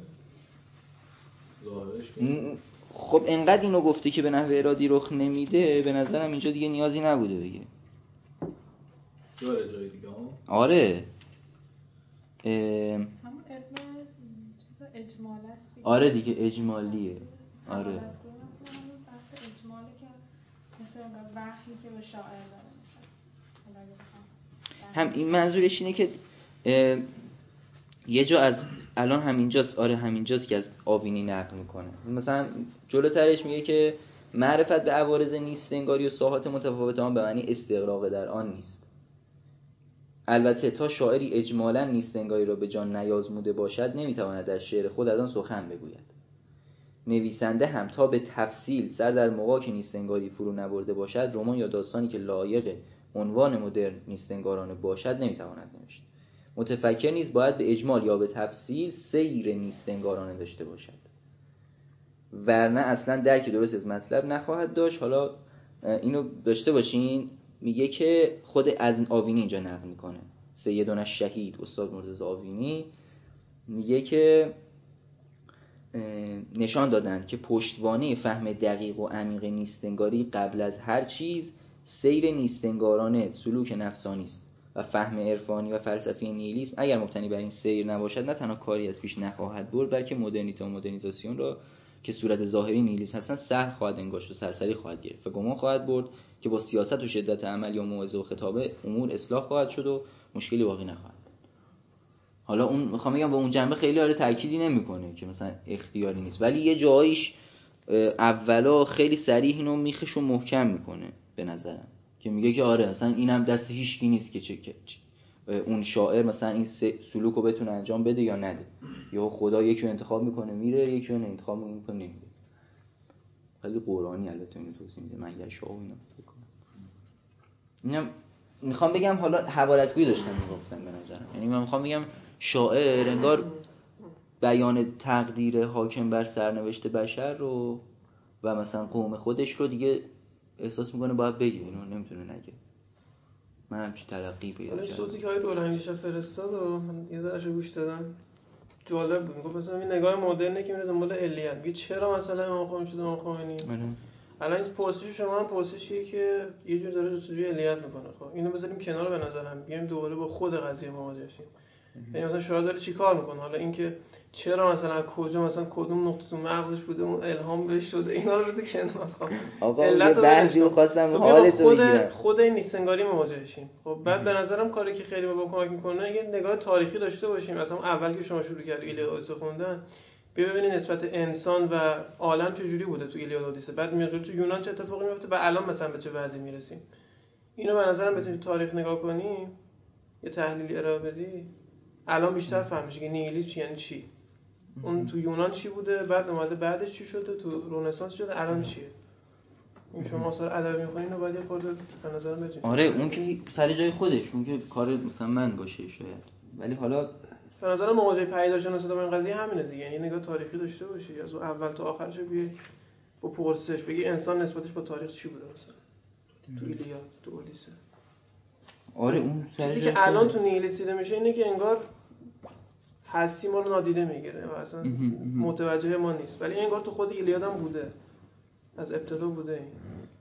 ظاهرش که خب انقدر اینو گفته که به نحوه ارادی رخ نمیده، به نظرم اینجا دیگه نیازی نبوده بگه. داره جای دیگه ها. آره اه... همون علم چیز اجمال است. آره دیگه اجمالیه. آره بحث اجمالی که مثل وحی که به شاعر داره میشه. هم این منظورش اینه که یه جا از الان همینجاست، آره همینجاست که از آوینی نقل میکنه. مثلا جلوترش میگه که معرفت به عوارض نیست انگاری و ساحات متفاوت آن به معنی استغراق در آن نیست. البته تا شاعری اجمالاً نیست انگاری را به جان نیازموده باشد نمیتواند در شعر خود از آن سخن بگوید. نویسنده هم تا به تفصیل سر در موقعی که نیست انگاری فرو نبرده باشد رمان یا داستانی که لایق عنوان مدرن نیست انگارانه باشد نمیتواند نوشت. متفکر نیز باید به اجمال یا به تفصیل سیر نیست انگارانه داشته باشد، ورنه اصلا درک درست از مطلب نخواهد داشت. حالا اینو داشته باشین، میگه که خود از آوینی اینجا نقل میکنه، سیدنا شهید استاد مرتضی آوینی میگه که نشان دادند که پشتوانه فهم دقیق و عمیق نیستنگاری قبل از هر چیز سیر نیستنگارانه سلوک نفسانی است و فهم عرفانی و فلسفی نیهیلیسم اگر مبتنی بر این سیر نباشد نه تنها کاری از پیش نخواهد برد بلکه مدرنیته و مدرنیزاسیون را که صورت ظاهری نیهیلیسم هستند سهل خواهد انگاشت و سرسری خواهد گرفت و گمان خواهد برد که با سیاست و شدت عمل یا موعظه و خطابه امور اصلاح خواهد شد و مشکلی باقی نخواهد. حالا اون میخوام بگم با اون جنبه خیلی آره تأکیدی نمیکنه که مثلا اختیاری نیست، ولی یه جاییش اولا خیلی صریح اینو میخشو محکم میکنه به نظرم، که میگه که آره مثلا اینم دست هیچکی نیست که چه اون شاعر مثلا این سلوک رو بتونه انجام بده یا نده، یا خدا یکی رو انتخاب میکنه میره، یکی رو انتخاب میکنه نمیره. خیلی قرآنی البته اینو توضیح میده، من یه شاه و اینا بکنم. اینم میخوام بگم حالا حوالتگویی داشتم میگفتم به نظرم، یعنی من میخوام بگم شاعر انگار بیان تقدیر حاکم بر سرنوشت بشر رو و مثلا قوم خودش رو دیگه احساس میکنه باید بگه، اینو نمیتونه نگه. من همچین تلقی پیدا کردم. صوتی که های رولنگیش فرستاد و من یه ذرهش گوش دادم جالب بود. میگفت مثلا این نگاه مدرنه که میره دنبال علیت، میگه چرا مثلا امام خمینی شده امام خمینی. الان این پرسش شما هم پرسشیه که یه جور داره جستجوی علیت میکنه. خب اینو بذاریم کنار به نظرم، بیایم دوباره با خود قضیه مواجه شیم. یعنی مثلا شاعر داره چیکار میکنه؟ حالا اینکه چرا مثلا از کجا مثلا کدوم نقطه تو مغزش بوده اون الهام بهش شده، اینا رو بذار کنار. آقا یه بحثی رو خواستم حالتو بگیرم. خود این نیستنگاری مواجه شیم. خب بعد به نظرم کاری که خیلی به کمک میکنه یه نگاه تاریخی داشته باشیم. مثلا اول که شما شروع کردید ایلیاد و اودیسه خوندن، ببینید نسبت انسان و عالم چه جوری بوده تو ایلیاد و اودیسه، بعد میاد تو یونان چه اتفاقی میفته و الان مثلا به چه وضعی میرسیم. اینو به نظرم بتونید تاریخ نگاه کنی، یه تحلیلی ارائه بدی، الان بیشتر فهمیشی که نیهیلیسم چی یعنی چی. اون تو یونان چی بوده، بعد اومده بعدش چی شده، تو رنسانس شده، الان چیه. این شما آثار ادبی می‌خونین اینو باید یه خورده به نظر بگیرید. آره اون که سر جای خودش، اون که کار مثلا من باشه شاید، ولی حالا به نظر مواجهه پیداشناسی با این قضیه همینه دیگه، یعنی نگاه تاریخی داشته باشی، از اول تا آخرش بیای با پرسش بگی انسان نسبتش با تاریخ چی بوده مثلا تو ایلیاد تو اودیسه. آره اون چیزی که الان تو نیهیلیسم دیده میشه اینه که انگار هستی ما رو نادیده میگیره و اصلا متوجه ما نیست، ولی انگار تو خود ایلیاد هم بوده، از ابتدا بوده. این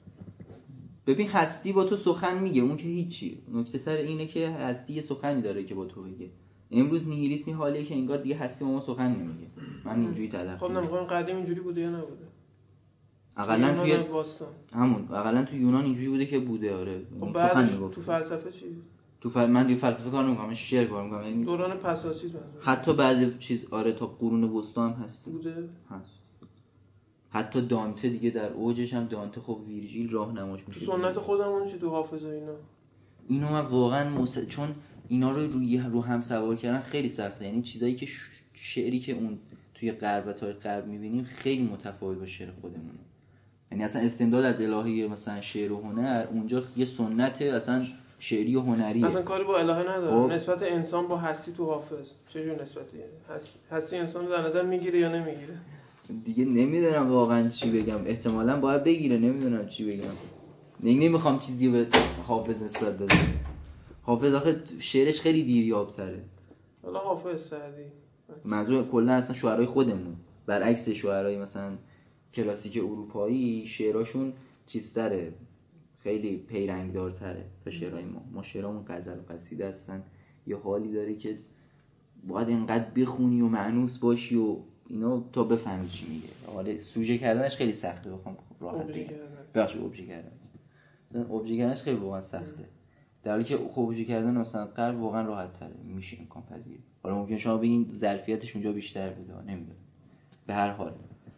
ببین هستی با تو سخن میگه، اون که هیچی. نکته سر اینه که هستی یه سخنی داره که با تو بگه. امروز نیهیلیسم حالیه که انگار دیگه هستی با ما سخن نمیگه. من اینجوری تلقی خب نمیگم قدیم اینجوری بوده یا نبوده. اقلا توی باستان همون اقلا تو یونان اینجوری بوده که بوده. آره خب بعدش تو فلسفه چی؟ تو فل... من دیگه فلسفه کار نمی‌کنم، من شعر کار می‌کنم. یعنی دوران پساچیز مثلا حتی بعد چیز آره تا قرون وسطا هم هست بوده هست. حتی دانته دیگه در اوجش هم دانته خب ویرژیل راهنماش میشه. تو سنت خودمون چی تو حافظ اینا اینو من واقعا مس... چون اینا رو روی رو هم سوار کردن خیلی سخته. یعنی چیزایی که ش... شعری که اون توی غرب و تاریخ غرب می‌بینیم خیلی متفاوت با شعر خودمونه. یعنی اصلا استمداد از الهه مثلا شعر و هنر اونجا یه سنت اصلا شعری و هنریه، اصلا کاری با الهه نداره. نسبت انسان با هستی تو حافظ چه جور نسبتیه؟ هست... هستی انسان رو در نظر میگیره یا نمیگیره؟ دیگه نمیدونم واقعا چی بگم، احتمالاً باید بگیره، نمیدونم چی بگم. نمیخوام چیزی به حافظ نسبت بدم. حافظ آخه شعرش خیلی دیریاب‌تره. حالا حافظ سعدی منظور کلا اصلا شعرهای خودمون برعکس شعرهای مثلا کلاسیک اروپایی شعراشون چیزتره، خیلی پیرنگدارتره تا شعرهای ما. ما شعرامون غزل و قصیده هستن، یه حالی داره که باید اینقدر بخونی و معنوس باشی و اینا تا بفهمی چی میگه. حالا سوژه کردنش خیلی سخته، بخوام راحت بگم. بخش ابژه کردن. ابژه کردنش خیلی واقعا سخته. در حالی که ابژه کردن مثلا غرب واقعا راحت تره، میشه امکان پذیر. حالا ممکن شما بگین ظرفیتش اونجا بیشتر بوده، نمیدونم. به هر حال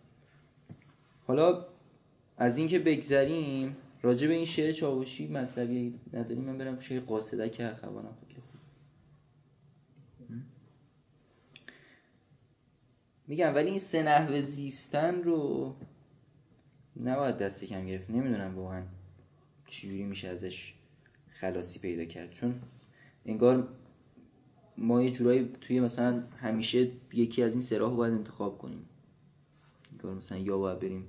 حالا از این که بگذریم راجع به این شعر چاوشی مطلبی نداریم، من برم شعر قاصده که اخوانم خیلی خوب میگم. ولی این سه نحوه زیستن رو نباید دست کم گرفت. نمیدونم واقعا چجوری میشه ازش خلاصی پیدا کرد، چون انگار ما یه جورایی توی مثلا همیشه یکی از این سه راهو باید انتخاب کنیم. انگار مثلا یا باید بریم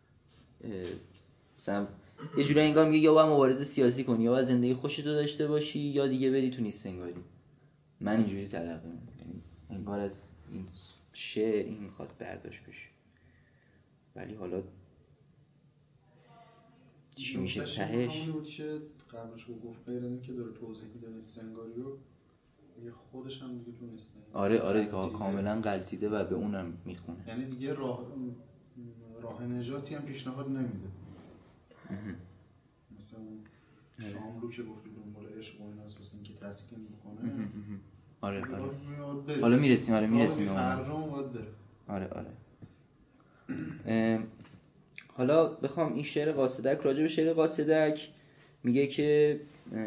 مثلا یه جورایی انگار میگه یا باید مبارزه سیاسی کنی، یا باید زندگی خوشتو داشته باشی، یا دیگه بری تو نیستنگاری. من اینجوری تلقی می‌کنم، یعنی انگار از این شعر این میخواد برداشت بشه. ولی حالا چی میشه تهش؟ همونی بود که قبلش رو گفت غیر از این که داره توضیح میده نیستنگاری رو، یه خودش هم دیگه تو نیستنگاری. آره آره کاملا غلطیده و به اونم میخونه. یعنی دیگه راه راه نجاتی هم پیشنهاد نمیده. مثلا اون شام رو که گفتید دنبال عشق و این اساس اینکه تسکین بکنه. آره آره حالا میرسیم آره میرسیم فرجام باید بره. آره آره حالا بخوام این شعر قاصدک، راجع به شعر قاصدک میگه که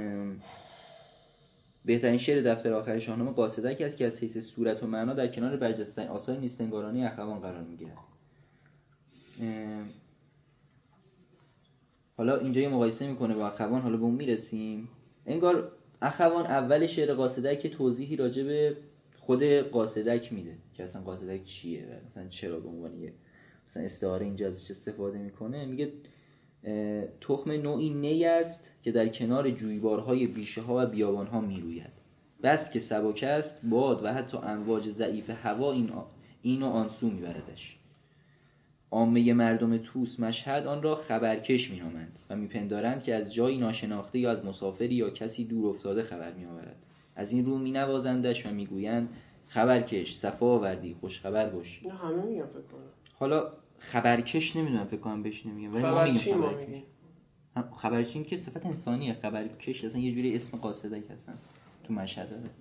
بهترین شعر دفتر آخر شاهنامه قاصدک است که از حیث صورت و معنا در کنار برجسته‌ترین آثار نیستنگارانی اخوان قرار میگیرد. حالا اینجا یه مقایسه میکنه با اخوان، حالا به اون میرسیم. انگار اخوان اول شعر قاصدک توضیحی راجع به خود قاصدک میده که اصلا قاصدک چیه و مثلا چرا به عنوان یه مثلا استعاره اینجا ازش استفاده میکنه. میگه تخم نوعی نی است که در کنار جویبارهای بیشه ها و بیابان ها میروید، بس که سبک است باد و حتی امواج ضعیف هوا این اینو آنسو میبردش. عامه مردم طوس مشهد آن را خبرکش می‌نامند و میپندارند که از جایی ناشناخته یا از مسافری یا کسی دور افتاده خبر میآورد. از این رو مینوازندش و میگویند خبرکش، صفا آوردی، خوش خبر باش. نه همه میگن فکر کنم. حالا خبرکش نمیدونم فکر کنم بهش نمیگم، ولی ما میگیم خبرکش. خبرچین که صفت انسانیه، خبرکش اصلا یه جوری اسم قاصدک هستن تو مشهد داره.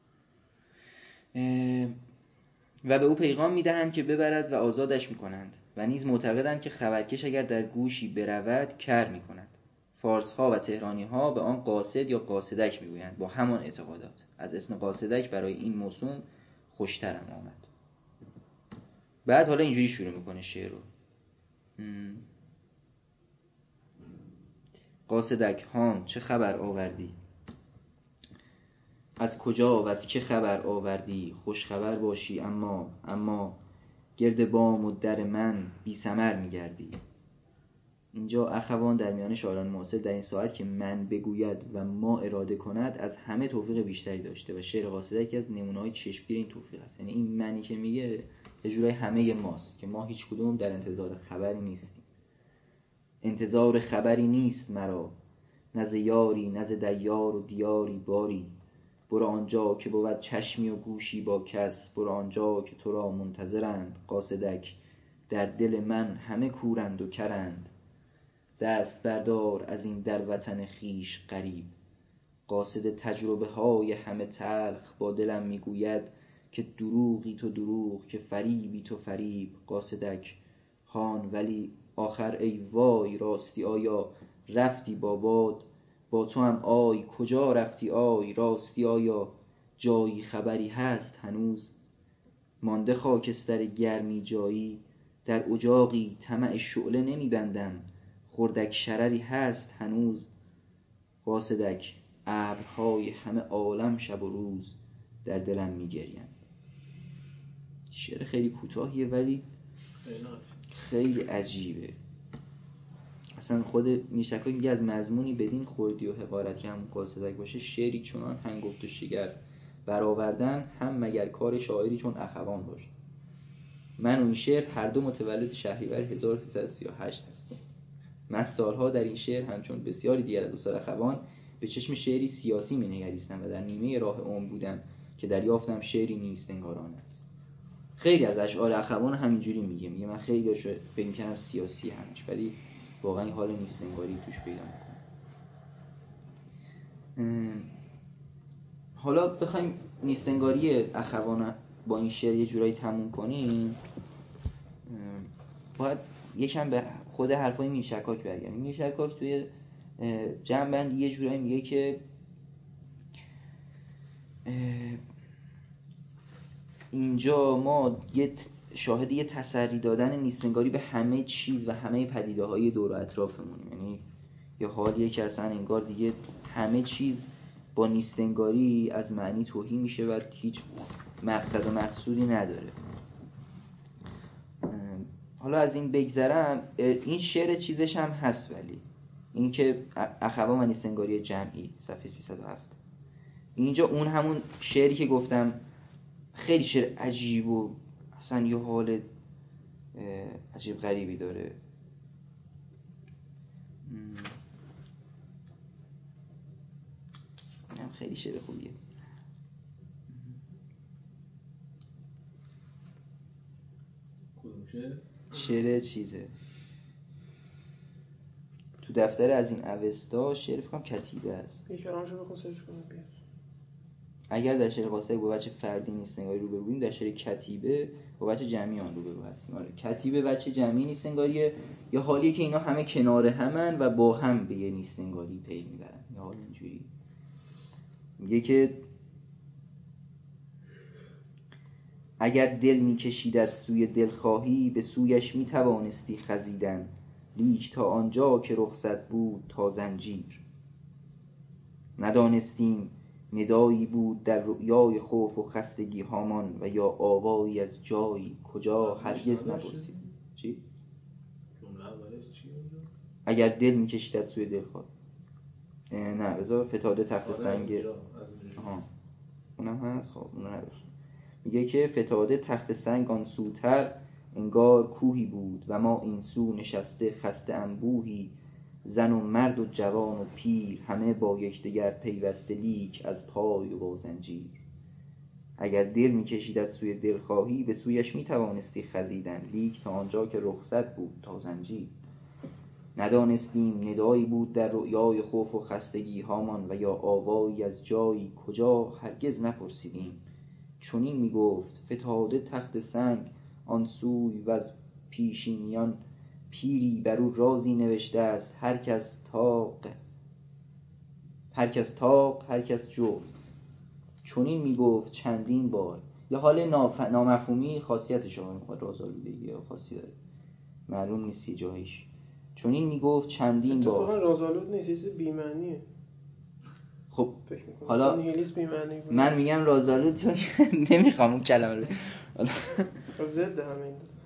و به او پیغام میدهند که ببرد و آزادش میکنند و نیز معتقدند که خبرکش اگر در گوشی برود کر میکند. فارس ها و تهرانی ها به آن قاصد یا قاصدک میگویند با همان اعتقادات. از اسم قاصدک برای این موسوم خوشترم آمد. بعد حالا اینجوری شروع میکنه شعر رو. قاصدک هان چه خبر آوردی، از کجا و از که خبر آوردی، خوش خبر باشی اما اما گرد بام و در من بی ثمر میگردی. اینجا اخوان در میان شاعران معاصر در این ساعت که من بگوید و ما اراده کند از همه توفیق بیشتری داشته و شعر قاصدک یکی از نمونه‌های چشمگیر این توفیق است. یعنی این منی که میگه یه جورای همه ماست که ما هیچ کدوم در انتظار خبری نیستیم. انتظار خبری نیست مرا، نه ز یاری نه ز دیار و دیاری باری. برو آنجا که بود چشمی و گوشی با کس، برو آنجا که تو را منتظرند. قاصدک در دل من همه کورند و کرند، دست بردار از این در وطن خیش غریب. قاصد تجربه های همه تلخ با دلم میگوید که دروغی تو دروغ، که فریبی تو فریب. قاصدک هان ولی آخر ای وای، راستی آیا رفتی با باد، با تو هم آی کجا رفتی آی، راستی آیا جایی خبری هست هنوز. مانده خاکستر گرمی جایی، در اجاقی طمع شعله نمی بندم، خردک شرری هست هنوز. قاصدک ابرهای همه عالم شب و روز در دلم می گریم. شعر خیلی کوتاهیه ولی خیلی عجیبه. اصلا خود میرشکاک میگه از مضمونی بدین خوردی و حقارت که همون قاصدک باشه، شعری چنان هنگفت و شگر برآوردن هم مگر کار شاعری چون اخوان باشه. من و این شعر هر دو متولد شهریور هزار و سیصد و سی و هشت هستیم. من سالها در این شعر همچون بسیاری دیگر از استاد اخوان به چشم شعری سیاسی می‌نگریستم و در نیمه راه عمر بودم که دریافتم شعری نیستنگارانه است. خیلی از اشعار اخوان همینجوری میگه، میگه من خیلی داشت فکر می‌کردم سیاسی همش، ولی واقعا این حال نیستنگاری توش پیدا می‌کنه. حالا بخوایم نیستنگاری اخوان با این شعر یه جورایی تموم کنیم، باید یکم به خود حرفای میرشکاک برگردیم. میرشکاک توی جمع‌بندی یه جورایی میگه که اینجا ما یه شاهد یه تسری دادن نیستنگاری به همه چیز و همه پدیده‌های دور و اطرافمونیم. یعنی یه حالیه که اصلا انگار دیگه همه چیز با نیستنگاری از معنی تهی میشه و هیچ مقصد و مقصودی نداره. حالا از این بگذرم، این شعر چیزش هم هست، ولی این که اخوان و نیستنگاری جمعی صفحه سیصد و هفت، اینجا اون همون شعری که گفتم خیلی شعر عجیب و اصلا یه حال عجیب غریبی داره. اینم خیلی شعر خوبیه. کدوم شعر؟ شعر چیزه تو دفتر از این اوستا شعر فکرم کتیبه است. یک کلامشو بخون سرچ کنم بیاد. اگر در شعر قاصدی با بچه فردی نیست انگاری رو ببینیم، در شعر کتیبه با بچه جمعی آن رو ببینیم هستیم. آره کتیبه بچه جمعی نیست انگاریه، یا حالیه که اینا همه کنار همن و با هم به یه نیست انگاری پی میبرن، یا حال اینجوری. میگه که اگر دل میکشیدت سوی دلخواهی، به سویش میتوانستی خزیدن، لیک تا آنجا که رخصت بود تا زنجیر. ندانستیم ندایی بود در رؤیای خوف و خستگی هامان، و یا آوایی از جایی کجا هرگز نپرسید. چی؟ جمله اولش چی اونجا؟ اگر دل میکشیدت سوی دلخواه، نه بذار فتاده تخت سنگ. آها اونم هست. خب اونو نداشت. میگه که فتاده تخت سنگ آن سوتر، انگار کوهی بود و ما این سو نشسته خسته انبوهی. زن و مرد و جوان و پیر همه با یکدیگر پیوسته، لیک از پای و با زنجیر. اگر دل میکشیدت سوی دلخواهی، به سویش میتوانستی خزیدن، لیک تا آنجا که رخصت بود تا زنجیر. ندانستیم ندایی بود در رؤیای خوف و خستگی هامان، و یا آوایی از جایی کجا هرگز نپرسیدیم. چنین میگفت فتاده تخت سنگ آن سوی، و از پیشینیان پیری بر او رازی نوشته است، هر کس تاق هر کس تاق هر کس جفت. چنین میگفت چندین بار. یا حال ناف... نامفهومی خاصیتش رو میخواد رازآلودگی یا خاصی داره، معلوم نیست یه جایش. چنین میگفت چندین بار. اتفاقا رازآلود نیست، چیز بی‌معنیه. خب حالا نیهیلیسم بی‌معنی بود. من میگم رازآلود چون نمیخوام اون کلمه رو ضد همه این دوست.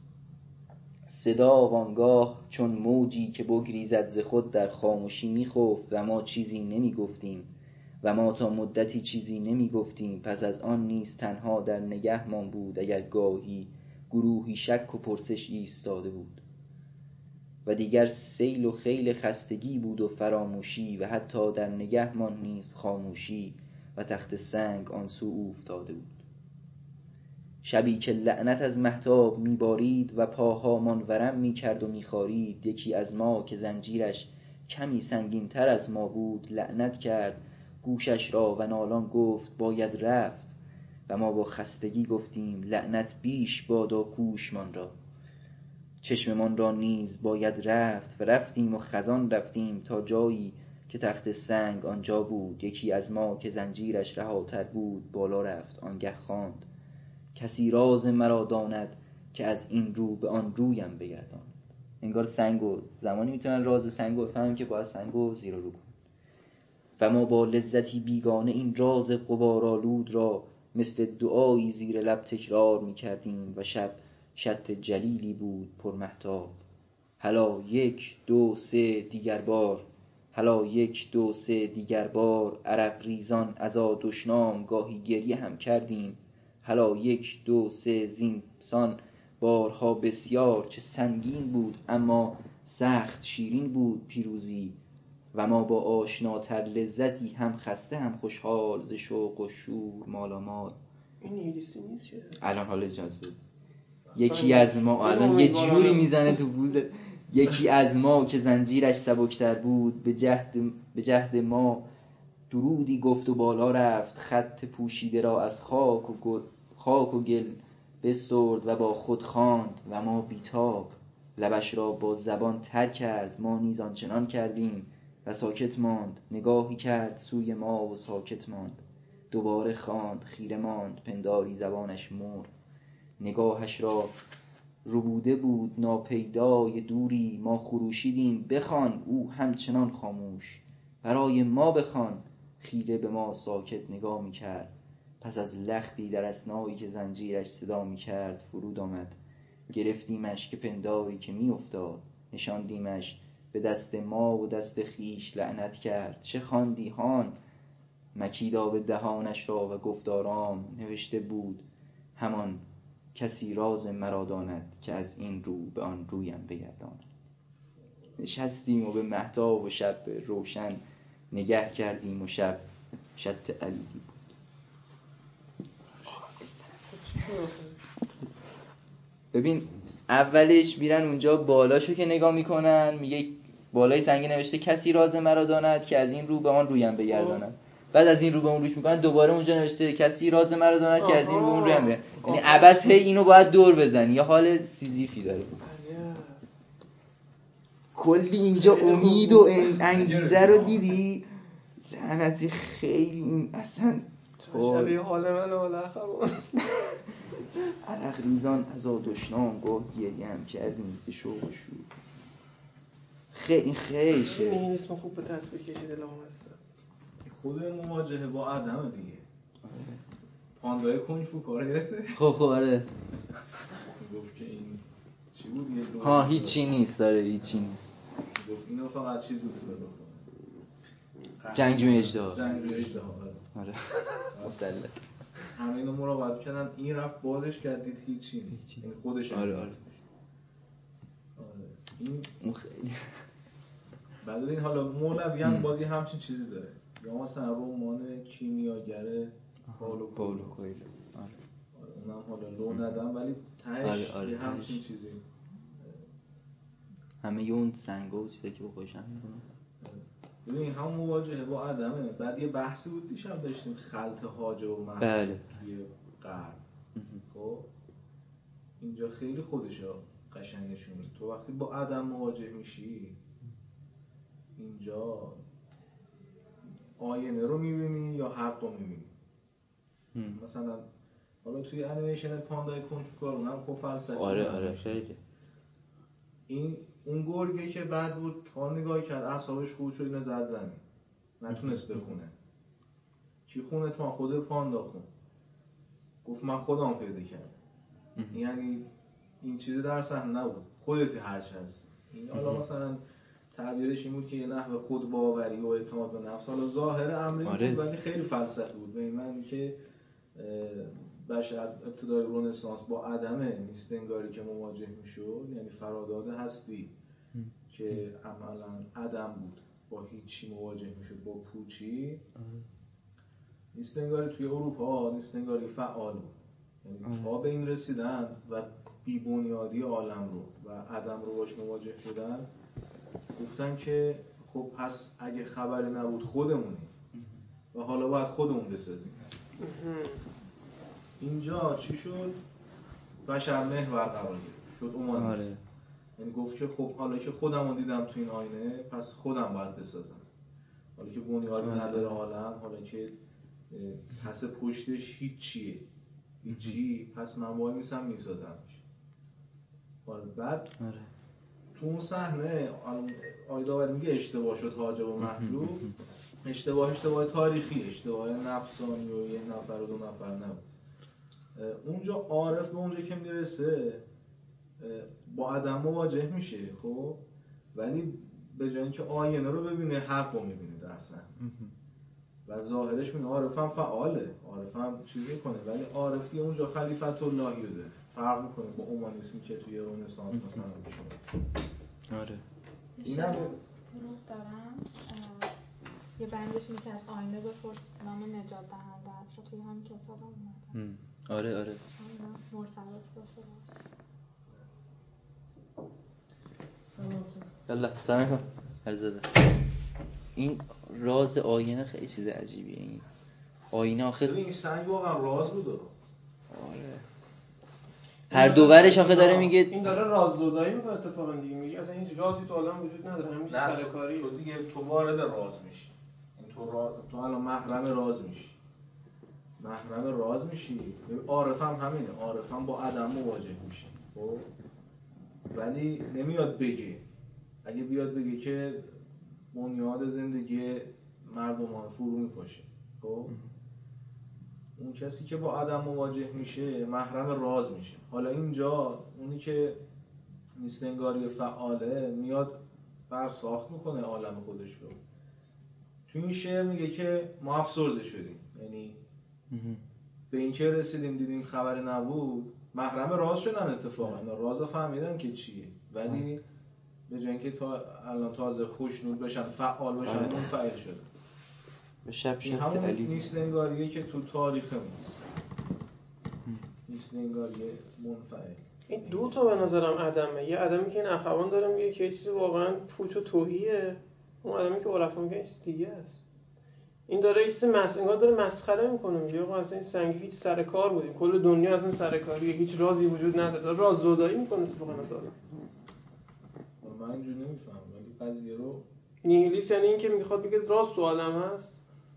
صدا وانگاه چون موجی که بگریزد ز خود در خاموشی میخفت، و ما چیزی نمیگفتیم و ما تا مدتی چیزی نمیگفتیم. پس از آن نیز تنها در نگهمان بود، اگر گاهی گروهی شک و پرسش ایستاده بود. و دیگر سیل و خیل خستگی بود و فراموشی، و حتی در نگهمان نیز خاموشی، و تخت سنگ آن سو افتاده بود. شبی که لعنت از مهتاب میبارید و پاهامان ورم میکرد و میخارید، یکی از ما که زنجیرش کمی سنگین تر از ما بود لعنت کرد گوشش را و نالان گفت باید رفت. و ما با خستگی گفتیم لعنت بیش بادا کوشمان را. چشممان را نیز باید رفت و رفتیم و خزان رفتیم تا جایی که تخت سنگ آنجا بود. یکی از ما که زنجیرش رهاتر بود بالا رفت، آنگه خواند کسی راز مرا داند که از این رو به آن رویم بگردان. انگار سنگو زمانی میتونن راز سنگو بفهمن که باید سنگو زیر رو کن. و ما با لذتی بیگانه این راز غبارآلود را مثل دعایی زیر لب تکرار میکردیم. و شب شط جلیلی بود پر مهتاب. هلا یک دو سه دیگر بار، هلا یک دو سه دیگر بار، عرق ریزان عزا دشنام گاهی گریه هم کردیم. هلا یک دو سه زینسان بارها بسیار، چه سنگین بود اما سخت شیرین بود پیروزی. و ما با آشناتر لذتی هم خسته هم خوشحال، ز شوق و شور مالامال. این نیهیلیستی نیست چه؟ الان حال اجازه یکی از ما الان یه جوری میزنه تو بوزه. یکی از ما که زنجیرش سبکتر بود به جهد, به جهد ما درودی گفت و بالا رفت. خط پوشیده را از خاک و گل, خاک و گل بسترد و با خود خواند. و ما بیتاب لبش را با زبان تر کرد، ما نیز آنچنان کردیم و ساکت ماند. نگاهی کرد سوی ما و ساکت ماند. دوباره خواند خیره ماند، پنداری زبانش مرد. نگاهش را ربوده بود ناپیدای دوری. ما خروشیدیم بخوان، او همچنان خاموش. برای ما بخوان. خیره به ما ساکت نگاه میکرد. پس از لختی در اثنایی که زنجیرش صدا میکرد فرود آمد. گرفتیمش که پنداری که میافتاد، نشاندیمش به دست ما و دست خیش لعنت کرد. چه خواندی هان؟ مکیدا به دهانش را و گفتارام نوشته بود همان کسی راز مرا داند که از این رو به آن رویم بگرداند. نشستیم و به مهتاب و شب روشن نگه کردیم و شب شط علیدی بود. ببین اولش میرن اونجا بالاشو که نگاه میکنن، میگه بالای سنگی نوشته کسی راز مرا داند که از این رو به آن رویم بگرداند. بعد از این رو به اون روش میکنن دوباره اونجا نوشته کسی راز مرا داند که از این رو به اون رویم بگرداند. یعنی عبس هی اینو باید دور بزنی. یه حال سیزیفی داره. کلی اینجا امید و انگیزه رو دیدی؟ لعنتی خیلی این اصلا شبیه حال من حال اخوان عرق ریزان از آدشنام گاه گریه هم کردیم مثل شوق و شور. خیلی خیلی شد این اسم خوب به تصویر کشیده لامصب. خود مواجهه با آدم دیگه. پاندای کنج فو کاریته. خب خب آره. گفت که این چی بود یه دو ها هیچی نیست داره هیچی نیست. گفت اینو فقط چیز دوست داره بکنه. جنگجوی اجدها. جنگجوی اجدها. آره. مسلط. همه اینو مراقبت کردن این رفت بازش کرد دید هیچی نیست. این خودش آره آره. آره. این اون خیلی. بعد این حالا مولوی هم بازی همچین چیزی داره. یا مثلا رمان کیمیاگر پائولو کوئلو. آره. اونم حالا لو ندم ولی تهش آره آره یه همچین چیزی. همه اون سنگا و چیزایی که با خودشم می‌کنه. ببین هم مواجهه با آدمه. بعد یه بحثی بود دیشب داشتیم خلط حاجه و مهد بله. توی غرب. خب اینجا خیلی خودشو قشنگ نشون میده. تو وقتی با آدم مواجه میشی اینجا آینه رو میبینی یا حق رو میبینی. مثلا حالا توی انیمیشن پاندای کنج فو اونم خب فلسفی. آره آره خیلی. این اون گرگه که بعد بود تا نگاه کرد اعصابش خورد شد اینو زد زمین. نتونست بخونه. کی خونه تو خود پاندا خون. گفت من خودم پیدا کردم. یعنی این چیز در صحنه نبود. خودت هرچی هست. این حالا مثلا تعبیرش این بود که یه نحوه خود باوری و اعتماد به نفس. حالا ظاهر امری آره. بود ولی خیلی فلسفی بود. به این معنی که بشر ابتدای رنسانس با عدم نیستنگاری که مواجه میشد، یعنی فراداد هستی که عملاً عدم بود با هیچی مواجه میشد، با پوچی. نیستنگاری توی اروپا نیستنگاری فعال بود. یعنی تا به این رسیدن و بی‌بنیادی عالم رو و عدم رو باش مواجه شدن گفتن که خب پس اگه خبری نبود خودمونیم و حالا باید خودمون بسازیم. اینجا چی شد؟ بشر محور قرار گرفت، شد اومانیسم. آره. یعنی گفت که خب حالا که خودمون دیدم تو این آینه پس خودم باید بسازم. حالا که بنیادی آره. نداره عالم، حالا که پس پشتش هیچ چیه هیچی، پس من وای میسم میسازمش. بعد آره. تو اون صحنه آیداوری میگه اشتباه شد حاجب و مطلوب. اشتباه اشتباه تاریخی، اشتباه نفسانی و یه نفر و دو نفر نبود. اونجا عارف به اونجا که میرسه با آدم مواجه میشه خب، ولی به جای اینکه آینه رو ببینه حق رو میبینه در صحنه و ظاهرش میگه عارفم فعاله، عارفم چیزی کنه، ولی عارف که اونجا خلیفت اللهی بده، فرق میکنه با اومانیسمی که توی رنسانس مثلا میشه. آره. اینم فروغ دارم یه بندش اینه که از آینه بپرس نام نجات دهنده است رو توی همین کتاب هم اومده. آره آره. مرتبط باشه باشه. یلا سلام کن. عرضه این راز آینه خیلی چیز عجیبیه. این آینه آخه این سنگ واقعا راز بود. آره. هر دوورش آخه داره میگه این داره راززدایی میکنه اتفاقا دیگه، میگه اصلا هیچ رازی تو عالم وجود نداره، همین سرکاری. تو دیگه تو وارد راز میشی. این تو راز تو الان محرم راز میشی. محرم راز میشی. عارفم همینه. عارفم با عدم مواجه میشه. خب ولی نمیاد بگه. اگه بیاد بگه که بنیاد زندگی مردمان فرو میپاشه. خب اون کسی که با آدم مواجه میشه محرم راز میشه. حالا اینجا اونی که نیستنگاری فعاله میاد برساخت میکنه عالم خودش رو. تو این شعر میگه که ما افسرده شدیم، یعنی به این که رسیدیم دیدیم خبری نبود، محرم راز شدن اتفاقا، راز فهمیدن که چیه، ولی به جای اینکه تا الان تازه خوشنود بشن فعال بشن منفعل شدن. به شب شب همون نیستنگاریه که تو تاریخ ماست. نیستنگاری منفعل. این دو تا به نظرم عدمه. یه عدمی که این اخوان داره میگه که یه چیزی واقعا پوچ و تهیه، اون عدمی که عرفا میگه چیز دیگه است. این داره یه چیز مس انگار داره مسخره میکنه، میگه آقا اصلا این سنگ هیچ سر کار بودیم، کل دنیا اصلا سر کاریه، هیچ رازی وجود نداره، داره راز زدایی میکنه تو به نظرم. من اینجوری نمیفهمم ولی قضیه رو نیهیلیسم یعنی این که میخواد بگه راز تو عالم هست.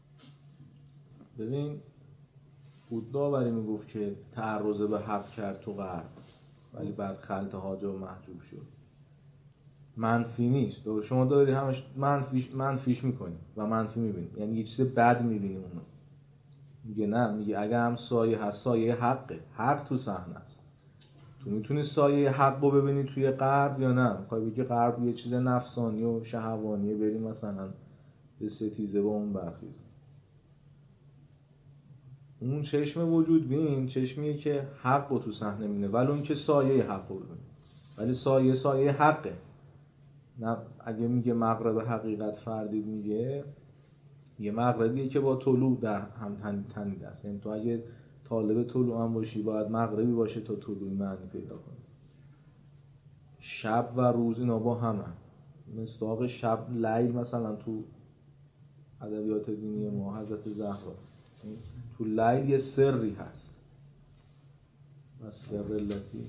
ببین بود داوری میگفت که تعرض به حق کرد تو غرب ولی بعد خلط حاجه و محجوب شد. منفی نیست، شما داری همش منفیش منفیش میکنی و منفی میبینی، یعنی یه چیز بد میبینی اونو. میگه نه، میگه اگه هم سایه هست، سایه حقه، حق تو صحنه است. تو میتونی سایه حق رو ببینی توی غرب یا نه؟ میخوای بگی غرب یه چیز نفسانی و شهوانیه، بری مثلا به ستیزه با اون برخیز. اون چشم وجود بین چشمیه که حق رو تو صحنه میبینه، ولی اون که سایه حق رو ببینه، ولی سایه سایه حقه. نه اگه میگه مغرب حقیقت فردید، میگه یه مغربیه که با طلوع در هم تنیده است. یعنی تو اگه طالب طلوع هم باشی باید مغربی باشه تا طلوعی معنی پیدا کنی. شب و روز اینا با همه. مصداق شب لیل مثلا تو ادبیات دینی ما حضرت زهرا، تو لیل یه سری هست و سر التی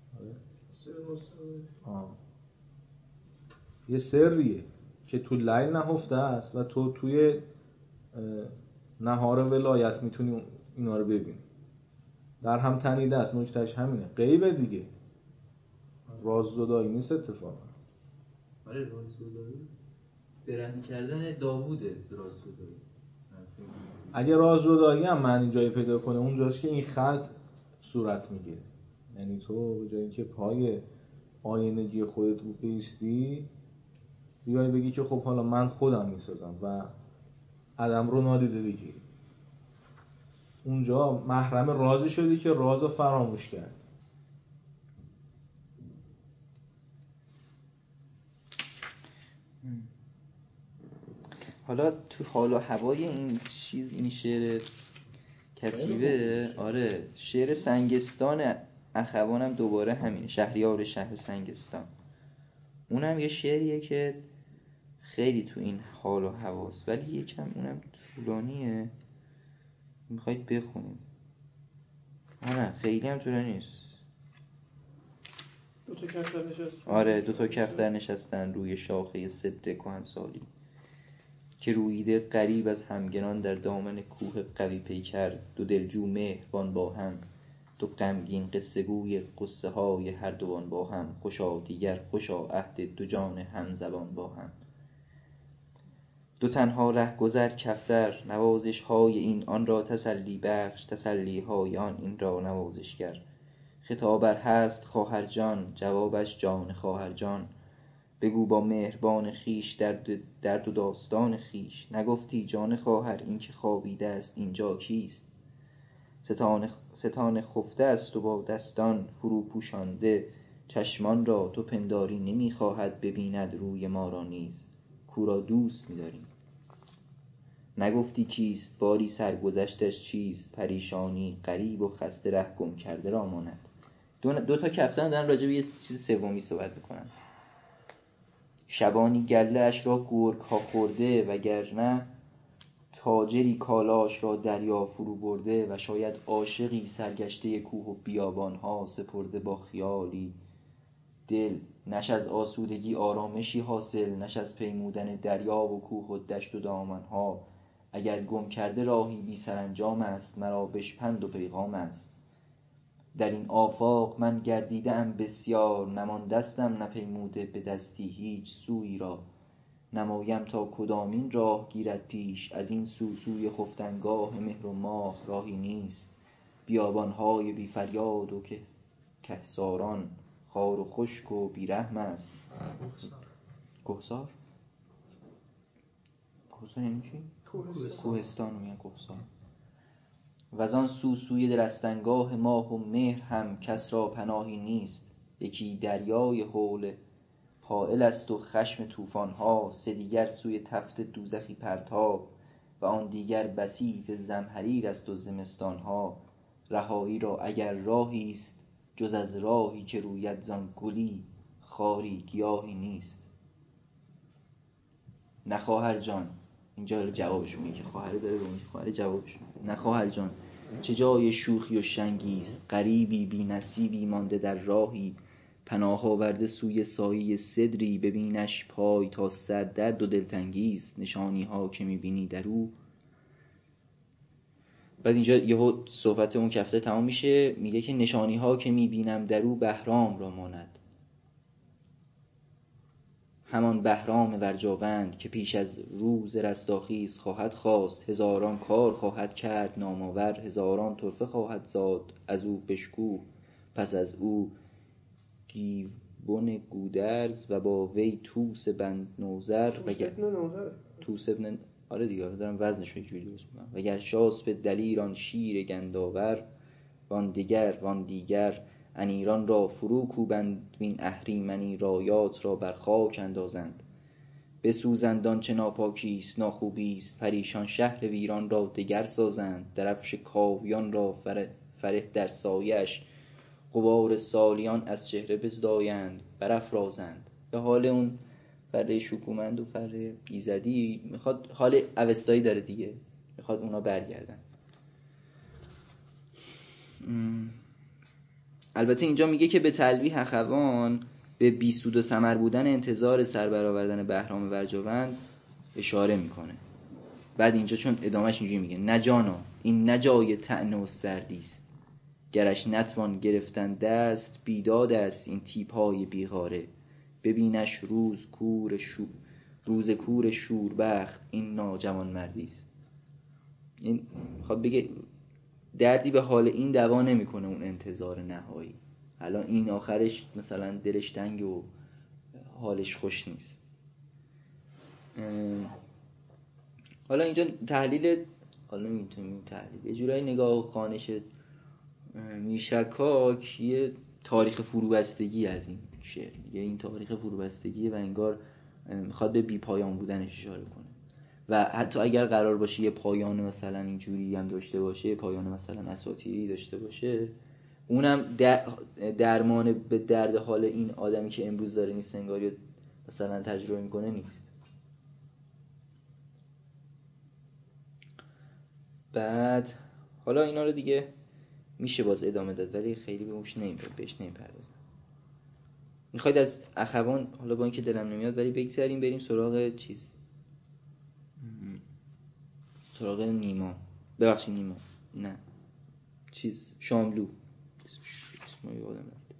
آه. یه سریه که تو لیل نهفته است و تو توی نهار ولایت میتونی اینا رو ببینی. در هم تنیده است، نکتهش همینه. غیبه دیگه، راز زدایی نیست اتفاقا. آره راز زدایی برهنه کردن داووده. راز زدایی اگه راز زدایی هم معنی جایی پیدا کنه اونجاست که این خلط صورت میگیره. یعنی تو به جای اینکه پای آینگی خودت رو بیستی بیای بگی که خب حالا من خودم میسازم و عدم رو نادیده بگیری، اونجا محرم رازی شدی که رازو فراموش کرد. حالا تو حال و هوای این چیز، این شعر کتیبه، آره شعر سنگستان اخوانم دوباره همینه، شهریار شهر سنگستان. اونم یه شعریه که خیلی تو این حال و هواست، ولی یکم اونم طولانیه. میخواید بخونیم؟ نه خیلی هم طولانی نیست. دو تا کفتر نشستن. آره دو تا کفتر نشستن روی شاخه صدر کهنسالی که رویده غریب از همگنان در دامن کوه قوی پیکر. دو دلجو مهربان با هم، دو غمگین قصه گوی قصه های هر دوان با هم. خوشا دیگر خوشا عهد دو جان هم زبان با هم. دو تنها ره گذر کفتر، نوازش های این آن را تسلی بخش، تسلی های آن این را نوازشگر. خطابر هست خواهر جان، جوابش جان خواهر جان. بگو با مهربان خیش درد, درد و داستان خیش. نگفتی جان خواهر این که خوابیده است اینجا کیست؟ ستان, ستان خفته است و با دستان فرو پوشانده چشمان را. تو پنداری نمیخواهد ببیند روی ما را نیز، کورا دوست می‌داریم. نگفتی کیست باری سرگذشتش چیست؟ پریشانی غریب و خسته ره گم کرده را ماند. دو, دو تا کفتن دارن راجع به یه چیز سومی صحبت میکنن. شبانی گله اش را گرگ ها خورده، وگرنه تاجری کالاش را دریا فرو برده. و شاید عاشقی سرگشته کوه و بیابان ها، سپرده با خیالی دل. نش از آسودگی آرامشی حاصل، نش از پیمودن دریا و کوه و دشت و دامن ها. اگر گم کرده راهی بی سرانجام است، مرا بشپند و پیغام است. در این آفاق من گردیده‌ام بسیار، نماندستم نپیموده به دستی هیچ سویی را. نمایم تا کدامین راه گیرد پیش، از این سو سوی خفتنگاه مهر و ماه راهی نیست. بیابان‌های بی فریاد و که کهساران، خار و خشک و بی رحم است. کوهسار؟ کوهسار یعنی چی؟ کوهستان میگن کوهسار. وزان سو سوی درستنگاه ماه و مهر هم کس را پناهی نیست. یکی دریای هول حائل است و خشم طوفان ها، سه دیگر سوی تفت دوزخی پرتاب، و آن دیگر بسیط زمهریر است و زمستان ها. رهایی را اگر راهی است جز از راهی که روید زان گلی خاری گیاهی نیست. نه خواهر جان، اینجا جوابش میگه که خواهر داره به اون خواهر جوابش میگه، نه خواهر جان چه جای شوخی و شنگی است، غریبی بی نصیبی مانده در راهی، پناه آورده سوی سایه صدری، ببینش پای تا سر درد و دلتنگی است، نشانی ها که میبینی در او. بعد اینجا یهو صحبت اون کفته تمام میشه، میگه که نشانی ها که میبینم در او بهرام را ماند، همان بهرام ورجاوند که پیش از روز رستاخیز خواهد خواست، هزاران کار خواهد کرد نامآور، هزاران طرفه خواهد زاد از او بشکوه، پس از او گیوون گودرز و با وی توس بند نوذر و گر... توس ابن آره دیگه دارم وزنش رو جوری درست می‌کنم، و گر شاس به دلیران شیر گنداور، وان دیگر وان دیگر انیران را فرو کوبند وین اهریمنی رایات را بر خاک اندازند، بسوزند آنچه ناپاکیست ناخوبیست، پریشان شهر ویران را دگر سازند، درفش کاویان را فره, فره در سایش، غبار سالیان از چهره بزدایند برافرازند. به حال اون فره شکومند و فره ایزدی میخواد حال اوستایی داره دیگه، میخواد اونا برگردن. البته اینجا میگه که به تلویح اخوان به بیسود و ثمر بودن انتظار سربرآوردن بهرام ورجاوند اشاره میکنه. بعد اینجا چون ادامهش اینجوری میگه نجانا این نجای طعنه و سردیست، گرش نتوان گرفتن دست بیداد است این تیپای بیغاره، ببینش روز کور شو روز کور شوربخت این ناجوان مردیست. این خب بگه دردی به حال این دوا نمیکنه اون انتظار نهایی، الان این آخرش مثلا دلش تنگ و حالش خوش نیست. حالا اینجا تحلیل، حالا میتونیم تحلیل یه جورایی نگاه خانش میرشکاک یه تاریخ فروبستگی از این شعر، یه این تاریخ فروبستگی و انگار میخواد به بی پایان بودنش اشاره کنه و حتی اگر قرار باشه یه پایان مثلا اینجوری هم داشته باشه، یه پایان مثلا اساطیری داشته باشه، اونم در درمان به درد حال این آدمی که امروز داره نیستنگاری مثلا تجربه میکنه نیست. بعد حالا اینا رو دیگه میشه باز ادامه داد ولی خیلی بهش نمیپرد بهش نمیپردازم. میخواید از اخوان حالا با اینکه دلم نمیاد ولی بگذاریم بریم سراغ چیز، سراغ نیما، ببخشید نیما نه چیز شاملو، اسمش یادم رفت.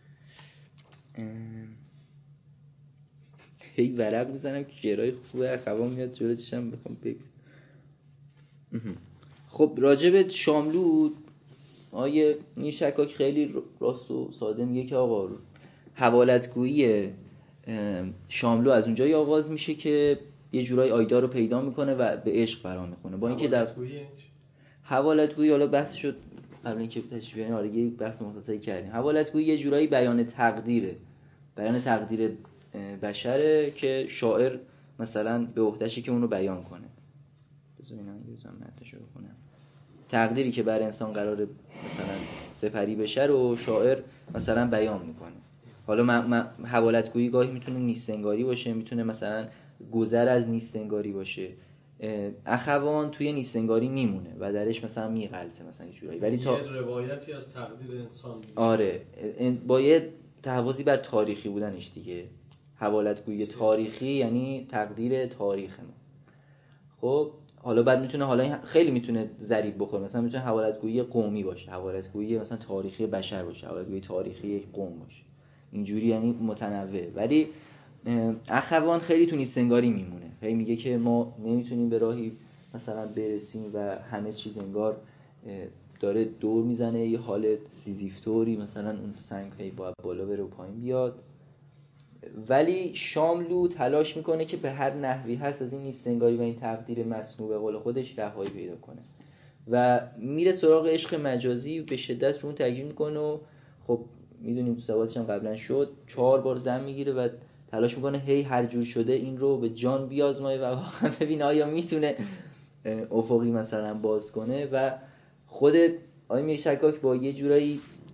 هی ورق میزنم که شعرهای خوبه اخوان میاد جلوی چشم بخوام بگذارم. خب راجب شاملو آیه میرشکاک خیلی راست و ساده میگه که آقا حوالتگویی شاملو از اونجایی آغاز میشه که یه جورای آیدا رو پیدا میکنه و به عشق فرا میخونه. با اینکه در حوالتگویی حالا بحث شد قبل اینکه تشریح بیاریم، آره یه بحث مختصری کردیم. حوالتگویی یه جورایی بیان تقدیره، بیان تقدیر بشره که شاعر مثلا به عهده‌شه که اونو بیان کنه. بذار اینا یه زمان متنشو بخونم. تقدیری که بر انسان قراره مثلا سپری بشه رو شاعر مثلا بیان میکنه. حالا حوالتگویی گاهی میتونه نیستنگاری باشه، میتونه مثلا گذر از نیستنگاری باشه. اخوان توی نیستنگاری میمونه و درش مثلا میغلطه مثلا یه جورایی، ولی تا یه روایتی از تقدیر انسان میگه. آره باید تحوزی بر تاریخی بودنش دیگه. حوالتگویی تاریخی یعنی تقدیر تاریخ ما. خب حالا بعد میتونه حالا خیلی میتونه ضریب بخوره، مثلا میتونه حوالتگویی قومی باشه، حوالتگویی مثلا تاریخی بشر باشه، حوالتگویی تاریخی یک قوم باشه، اینجوری یعنی متنوع. ولی اخوان خیلی تو نیستنگاری میمونه، هی میگه که ما نمیتونیم به راهی مثلا برسیم و همه چیز انگار داره دور میزنه یه حال سیزیفتوری، مثلا اون سنگ هی باید بالا بره و پایین بیاد. ولی شاملو تلاش میکنه که به هر نحوی هست از این نیستنگاری و این تقدیر مصنوع به قول خودش رهایی پیدا کنه و میره سراغ عشق مجازی، به شدت رو اون تاکید میکنه و خب میدونیم تو سوالش هم قبلا شد چهار بار زن میگیره و تلاش میکنه هی هر جور شده این رو به جان بیازمایه و واقعا ببینه آیا میتونه افقی مثلا باز کنه. و خود آقای میرشکاک با یه جورایی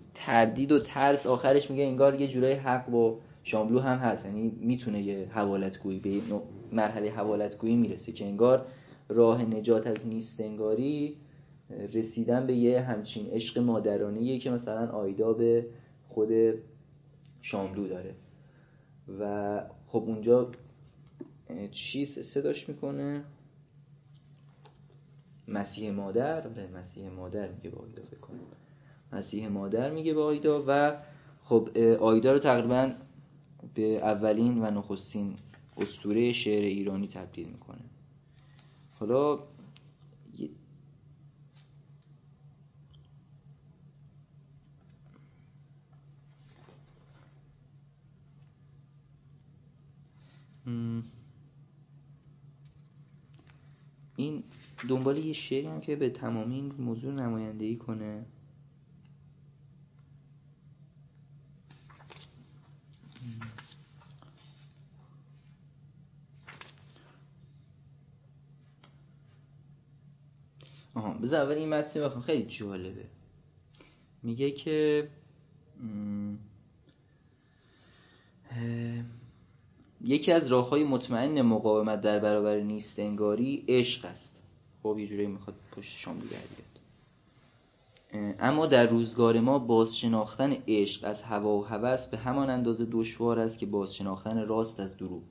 تردید و ترس آخرش میگه انگار یه جورای حق با شاملو هم هست، یعنی میتونه یه حوالتگویی به مرحله حوالتگویی میرسه که انگار راه نجات از نیستنگاری رسیدن به یه همچین عشق مادرانه‌ایه که مثلا آیدا به خود شاملو داره. و خب اونجا چیز صداش میکنه مسیح مادر، مسیح مادر میگه با آیدا، فکر کنم مسیح مادر میگه با آیدا. و خب آیدا رو تقریبا به اولین و نخستین اسطوره شعر ایرانی تبدیل میکنه. حالا این دنبال یه شعری هم که به تمامی این موضوع نمایندگی کنه. آها بذار اول این متن بخونم، خیلی جالبه. میگه که یکی از راه‌های مطمئن مقاومت در برابر نیست‌انگاری عشق است. خب یه جوری میخواد پشت شاملو در بیاد. اما در روزگار ما باز شناختن عشق از هوا و هوس به همان اندازه دشوار است که باز شناختن راست از دروغ.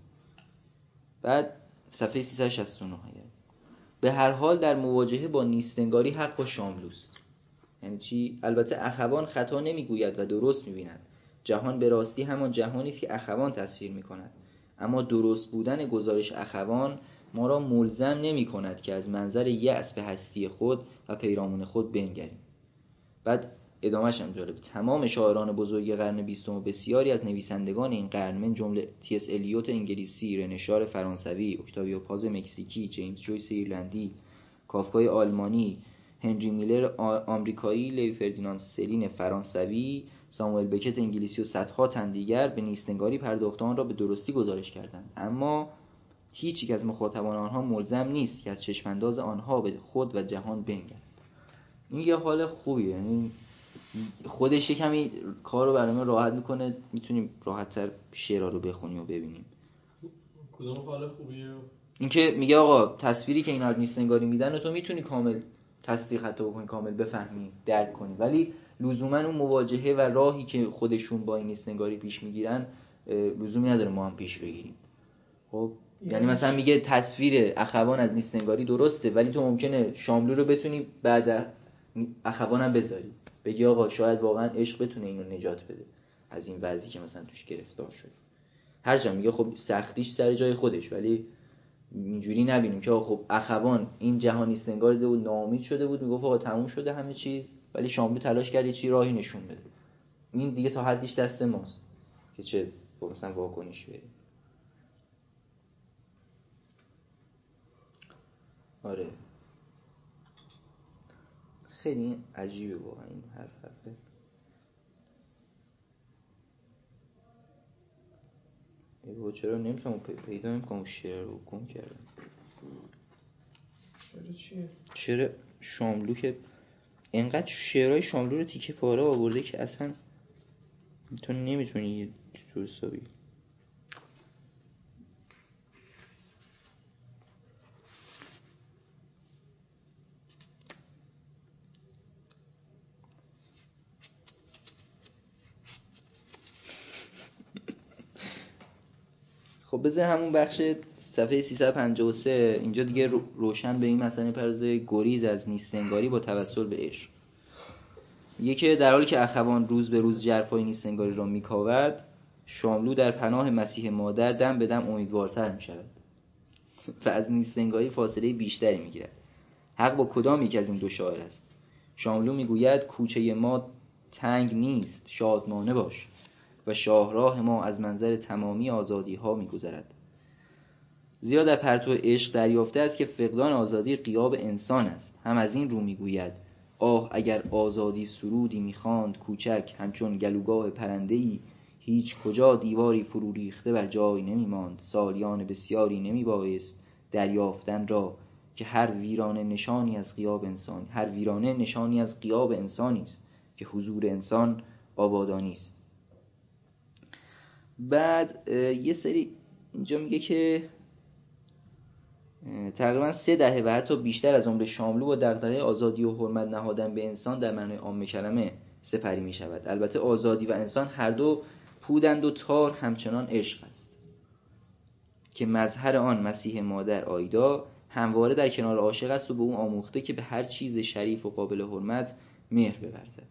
بعد صفحه سیصد و شصت و نه به هر حال در مواجهه با نیست‌انگاری حق با شاملوست. یعنی چی؟ البته اخوان خطا نمیگوید و درست میبیند. جهان به راستی همان جهانی است که اخوان تصویر میکند. اما درست بودن گزارش اخوان ما را ملزم نمی کند که از منظر یأس به هستی خود و پیرامون خود بنگریم. بعد ادامهش هم جالب. تمام شاعران بزرگ قرن بیستم و بسیاری از نویسندگان این قرن من جمله تی اس الیوت انگلیسی، رنشار فرانسوی، اکتاویو پاز مکزیکی، جیمز جویس ایرلندی، کافکای آلمانی، هنری میلر آمریکایی، لیوی فردیناند سلین فرانسوی، ساموئل بکت انگلیسی و صدها تن دیگر به نیستنگاری پرداخته آن را به درستی گزارش کردند. اما هیچ یک از مخاطبان آنها ملزم نیست که از چشمانداز آنها به خود و جهان بنگرد. این یه حال خوبیه، یعنی خودش کمی کار رو برای ما راحت میکنه، میتونیم راحت‌تر شعرها رو بخونیم و ببینیم. کدوم حال خوبیه؟ این که میگه آقا تصویری که اینا از نیستنگاری میدن و تو میتونی کامل تصدیق حتی بکنی، کامل بفهمی، درک کنی، ولی لزوما اون مواجهه و راهی که خودشون با این نیستنگاری پیش میگیرن لزومی نداره ما هم پیش بگیریم. خب یعنی مثلا میگه تصویر اخوان از نیستنگاری درسته، ولی تو ممکنه شاملو رو بتونی بعد اخوان هم بذاری، بگی آقا شاید واقعا عشق بتونه اینو نجات بده از این وضعی که مثلا توش گرفتار شده. هرچند میگه خب سختیش سر جای خودش، ولی اینجوری نبینیم که خب اخوان این جهان نیستنگار ده و ناامید شده بود، میگفت آقا تموم شده همه چیز، ولی شاملو تلاش کرد یه چی راهی نشون بده. این دیگه تا حدیش دست ماست که چه مثلا واکنش بدیم. آره خیلی عجیبه واقعا این حرف حرفه. ای بابا چرا نمیتونم پیدا نمیکنم شعر رو گم کردم. شعر چیه؟ شعر شاملو که اینقدر شعرهای شاملو رو تیکه پاره آورده که اصلا تو نمیتونی یه چطور حسابی. خب بذار همون بخش صفحه سیصد و پنجاه و سه اینجا دیگه روشن به این مسئله پردازه، گریز از نیستنگاری با توسل به عشق. میگه که در حالی که اخوان روز به روز ژرفای نیستنگاری را میکاود، شاملو در پناه مسیح مادر دم به دم امیدوارتر میشود و از نیستنگاری فاصله بیشتری میگیرد. حق با کدام یک از این دو شاعر است؟ شاملو میگوید کوچه ما تنگ نیست، شادمانه باش، و شاهراه ما از منظر تمامی آزادی ها میگذرد. زیرا در پرتو عشق دریافته است که فقدان آزادی غیاب انسان است. هم از این رو میگوید آه اگر آزادی سرودی میخواند کوچک همچون گلوگاه پرنده‌ای، هیچ کجا دیواری فرو ریخته بر جای نمیماند. سالیان بسیاری نمیبایست دریافتن را که هر ویرانه نشانی از غیاب انسان هر ویرانه نشانی از غیاب انسانی است که حضور انسان آبادانی است. بعد یه سری اینجا میگه که تقریبا سه دهه و حتی بیشتر از عمر شاملو با دغدغه آزادی و حرمت نهادن به انسان در معنای عام کلمه سپری می شود. البته آزادی و انسان هر دو پودند و تار همچنان عشق است که مظهر آن مسیح مادر آیدا همواره در کنار عاشق است و به او آموخته که به هر چیز شریف و قابل حرمت مهر بورزد.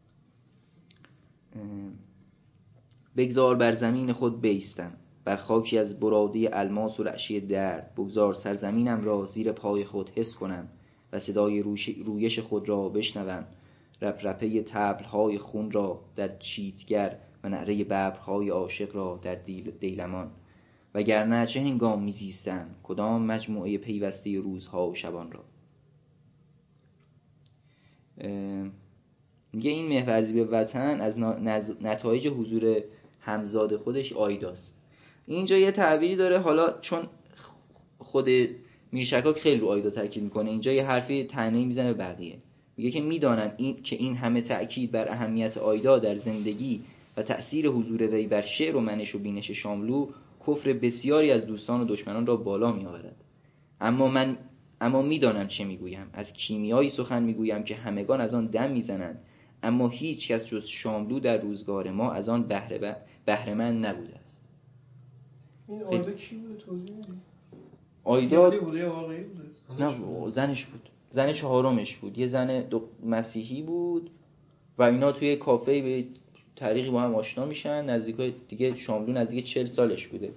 بگذار بر زمین خود بیستم، بر خاکی از براده الماس و رعشه درد، بگذار سرزمینم را زیر پای خود حس کنم و صدای رویش خود را بشنوم، رپ رپه طبل‌های خون را در چیتگر و نعره ببرهای عاشق را در دیلمان، وگرنه چه هنگام میزیستم کدام مجموعه پیوسته روزها و شبان را. میگه این محورزی به وطن از نتایج حضور همزاد خودش آیداست. اینجا یه تعبیری داره، حالا چون خود میرشکاک خیلی رو آیدا تاکید میکنه، اینجا یه حرفی طعنه‌ای میزنه به بقیه. میگه که میدانم این که این همه تأکید بر اهمیت آیدا در زندگی و تأثیر حضور وی بر شعر و منش و بینش شاملو کفر بسیاری از دوستان و دشمنان را بالا میآورد. اما من اما میدانم چه میگویم. از کیمیایی سخن میگویم که همگان از آن دم میزنند، اما هیچ کس جز شاملو در روزگار ما از آن بهره بهره‌مند نبوده است. این آیدا کی بوده توضیح میدی؟ آیدا بوده یا واقعی بوده؟ نه، زنش بود. زن چهارمش بود. یه زن مسیحی بود و اینا توی کافه به طریقی با هم آشنا میشن. نزدیکای دیگه شاملو نزدیک چهل سالش بوده.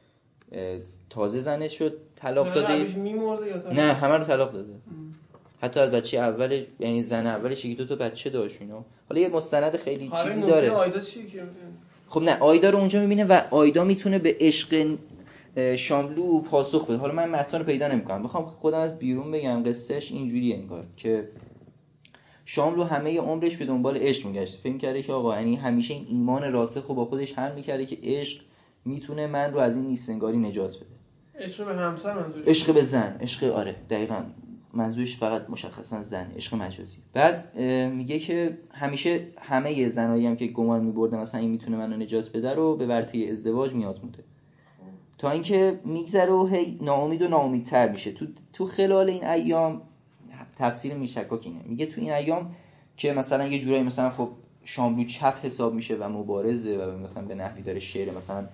تازه زنش شد، طلاق داده. نه، همه رو طلاق داده. ام. حتی از بچه اول، یعنی زن اولش یکی دو تا بچه داشت اینا. حالا یه مستند خیلی چیزی داره. آیدا چیه که خب نه، آیدا رو اونجا میبینه و آیدا میتونه به عشق شاملو پاسخ بده. حالا من متن رو پیدا نمیکنم، میخوام خودم از بیرون بگم. قصهش اینجوریه انگار که شاملو همه عمرش به دنبال عشق میگشت. فکر کرده که آقا یعنی همیشه این ایمان راسخ رو با خودش حل میکرده که عشق میتونه من رو از این نیستنگاری نجات بده. عشق به همسر منظورش؟ عشق به زن، عشق آره دقیقاً منظورش فقط مشخصا زن، عشق مجازی. بعد میگه که همیشه همه زنایی هم که گمان میبرده مثلا این میتونه منو نجات بده رو به ورطه ازدواج میآزموده، تا اینکه میگذره و هی ناامید و ناامیدتر میشه. تو تو خلال این ایام، تفسیر میرشکاک اینه، میگه تو این ایام که مثلا یه جورایی مثلا خب شاملو چپ حساب میشه و مبارزه و مثلا به نحوی داره شعر مثلا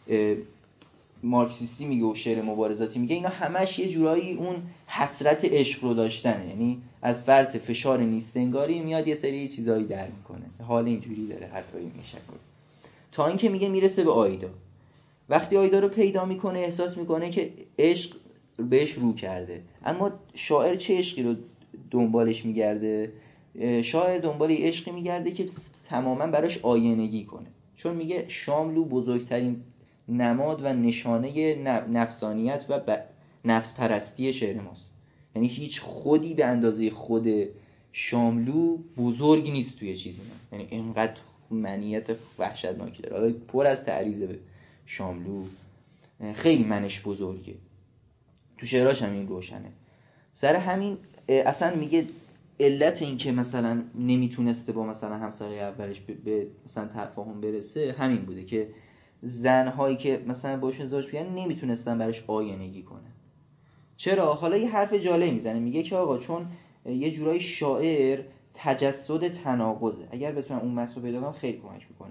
مارکسیستی میگه و شعر مبارزاتی میگه، اینا همش یه جورایی اون حسرت عشق رو داشتنه. یعنی از فرط فشار نیستنگاری میاد یه سری چیزایی در میکنه. حال اینجوری داره حرفای میرشکاک، تا اینکه میگه میرسه به آیدا. وقتی آیدا رو پیدا میکنه احساس میکنه که عشق بهش رو کرده. اما شاعر چه عشقی رو دنبالش میگرده؟ شاعر دنبال عشقی میگرده که تماما براش آینگی کنه، چون میگه شاملو بزرگترین نماد و نشانه نفسانیت و نفس پرستی شعر ماست. یعنی هیچ خودی به اندازه خود شاملو بزرگ نیست توی چیزی من. یعنی اینقدر منیت وحشتناکی داره. حالا پر از تعریض به شاملو، خیلی منش بزرگه، تو شعراش هم این روشنه. سر همین اصلا میگه علت این که مثلا نمیتونسته با مثلا همسر اولش به مثلا تفاهم برسه همین بوده که زنهایی که مثلا باهاش ازدواج کردن نمیتونستن براش آینگی کنه. چرا؟ حالا یه حرف جالب میزنه، میگه که آقا چون یه جورایی شاعر تجسد تناقضه. اگر بتونم اون متن رو پیدا کنم خیلی کمک میکنه.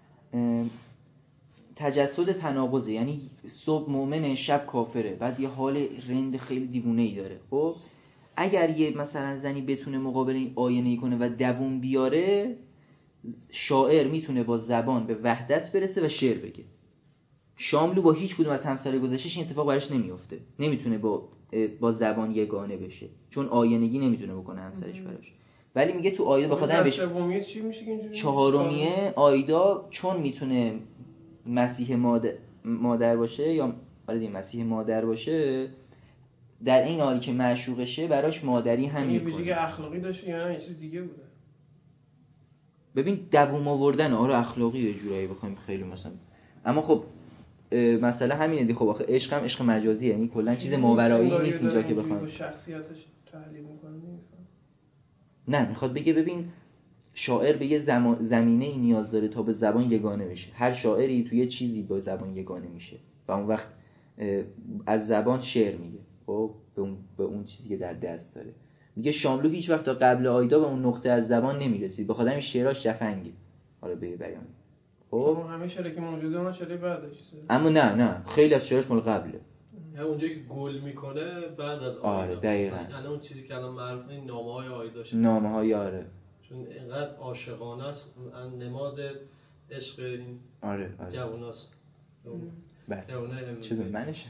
تجسد تناقضه، یعنی صبح مؤمنه شب کافره، بعد یه حال رند خیلی دیوونه‌ای داره. خب اگر یه مثلا زنی بتونه مقابل این آینه‌ای کنه و دووم بیاره، شاعر میتونه با زبان به وحدت برسه و شعر بگه. شاملو با هیچ کدوم از همسر گذشته‌اش این اتفاق براش نمیفته. نمیتونه با با زبان یگانه بشه، چون آینگی نمیتونه بکنه همسرش براش. ولی میگه تو آیدا بخاطر بشه سومیه چی میشه که اینجوری؟ چهارمیه آیدا چون میتونه مسیح مادر مادر باشه، یا آره دیگه مسیح مادر باشه، در این حالی که معشوقشه براش مادری هم میکنه. این ویژگی اخلاقی داشته یا نه یه چیز دیگه بوده؟ ببین دووم آوردن آره اخلاقی یه جورایی بخوایم خیلی مثلا، اما خب مسئله همینه دیگه. خب آخه عشق هم عشق مجازیه، یعنی کلا چیز ماورایی نیست اینجا که بخوام شخصیتش تحلیل می‌کنه. نه میخواد بگه ببین شاعر به یه زمان زمینه ای نیاز داره تا به زبان یگانه بشه. هر شاعری توی یه چیزی به زبان یگانه میشه و اون وقت از زبان شعر میگه، خب به اون به اون چیزی که در دست داره. میگه شاملو هیچ وقت تا قبل آیدا به اون نقطه از زبان نمیرسید، به خاطر همین شعراش جفنگه حالا به بیان. خب همه شعری که موجوده اون شعری بعدش، اما نه نه خیلی از شعراش مال قبله. یعنی اونجا که گل میکنه بعد از آیدا. آره دقیقاً. یعنی اون چیزی که الان معروفه این نامه‌های آیدا شده. نامه‌های آره. چون اینقدر عاشقانه است، نماد عشق این آره آره. جواناست. بله. جوانای امروزی. چه منش؟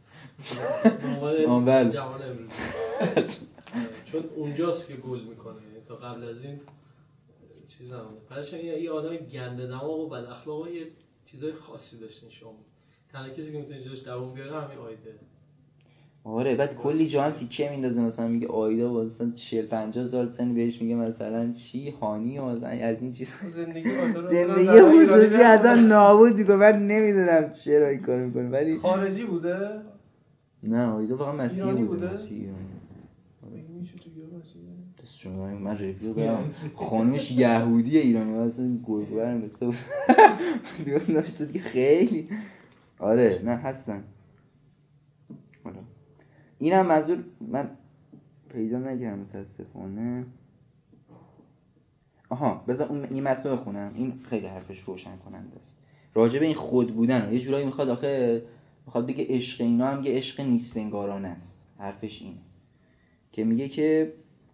عنوان جوان امروزی. چون اونجاست که گل میکنه، تا قبل از این چیز نمونه. بعدش این آدم گنده دماغ و بد اخلاق و یه چیزای خاصی داشتین شما. تنها کسی که میتونه جلوش دووم بیاره همین آیده. آره بعد کلی جا هم تیکه میندازه، مثلا میگه آیدا واسه چهل پنجاه سال سن بهش میگه مثلا چی هانی و مثلا از این چیز زندگی آدم زندگی خصوصی اصلا نابود میگه. من نمیدونم چرا این کارو میکنه ولی خارجی بوده؟ نه آیدا واقعا مسیحی بوده. بوده؟ مسیحی میشه تو یا مسیحی؟ دستشون من رفیق دارم خانومش یهودی ایرانی واسه گورگورم گفته بود دیگه داشت که خیلی آره نه هستن. حالا اینم منظور من پیدا نکردم متاسفانه. آها بذار اون این متن رو بخونم، این خیلی حرفش روشن کننده است راجع به این خود بودن. یه جورایی میخواد آخه میخواد بگه عشق اینا هم یه عشق نیستنگارانه است. حرفش اینه که میگه که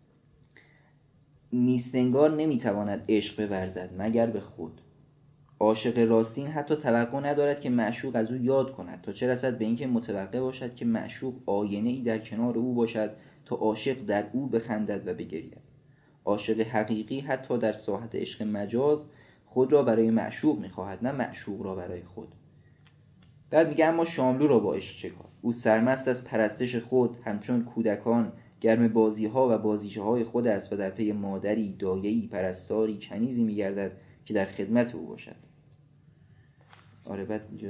نیستنگار نمیتواند عشق بورزد مگر به خود. عاشق راستین حتی توقع ندارد که معشوق از او یاد کند، تا چه رسد به اینکه متوقع باشد که معشوق آینه‌ای در کنار او باشد تا عاشق در او بخندد و بگرید. عاشق حقیقی حتی در ساحت عشق مجاز خود را برای معشوق می‌خواهد، نه معشوق را برای خود. بعد میگه اما شاملو را با عشق چه کار؟ او سرمست از پرستش خود همچون کودکان گرم بازی‌ها و بازیچه‌های خود است و در پی مادری، دایه‌ای، پرستاری، کنیزی می‌گردد که در خدمت او باشد. آره بعد اینجا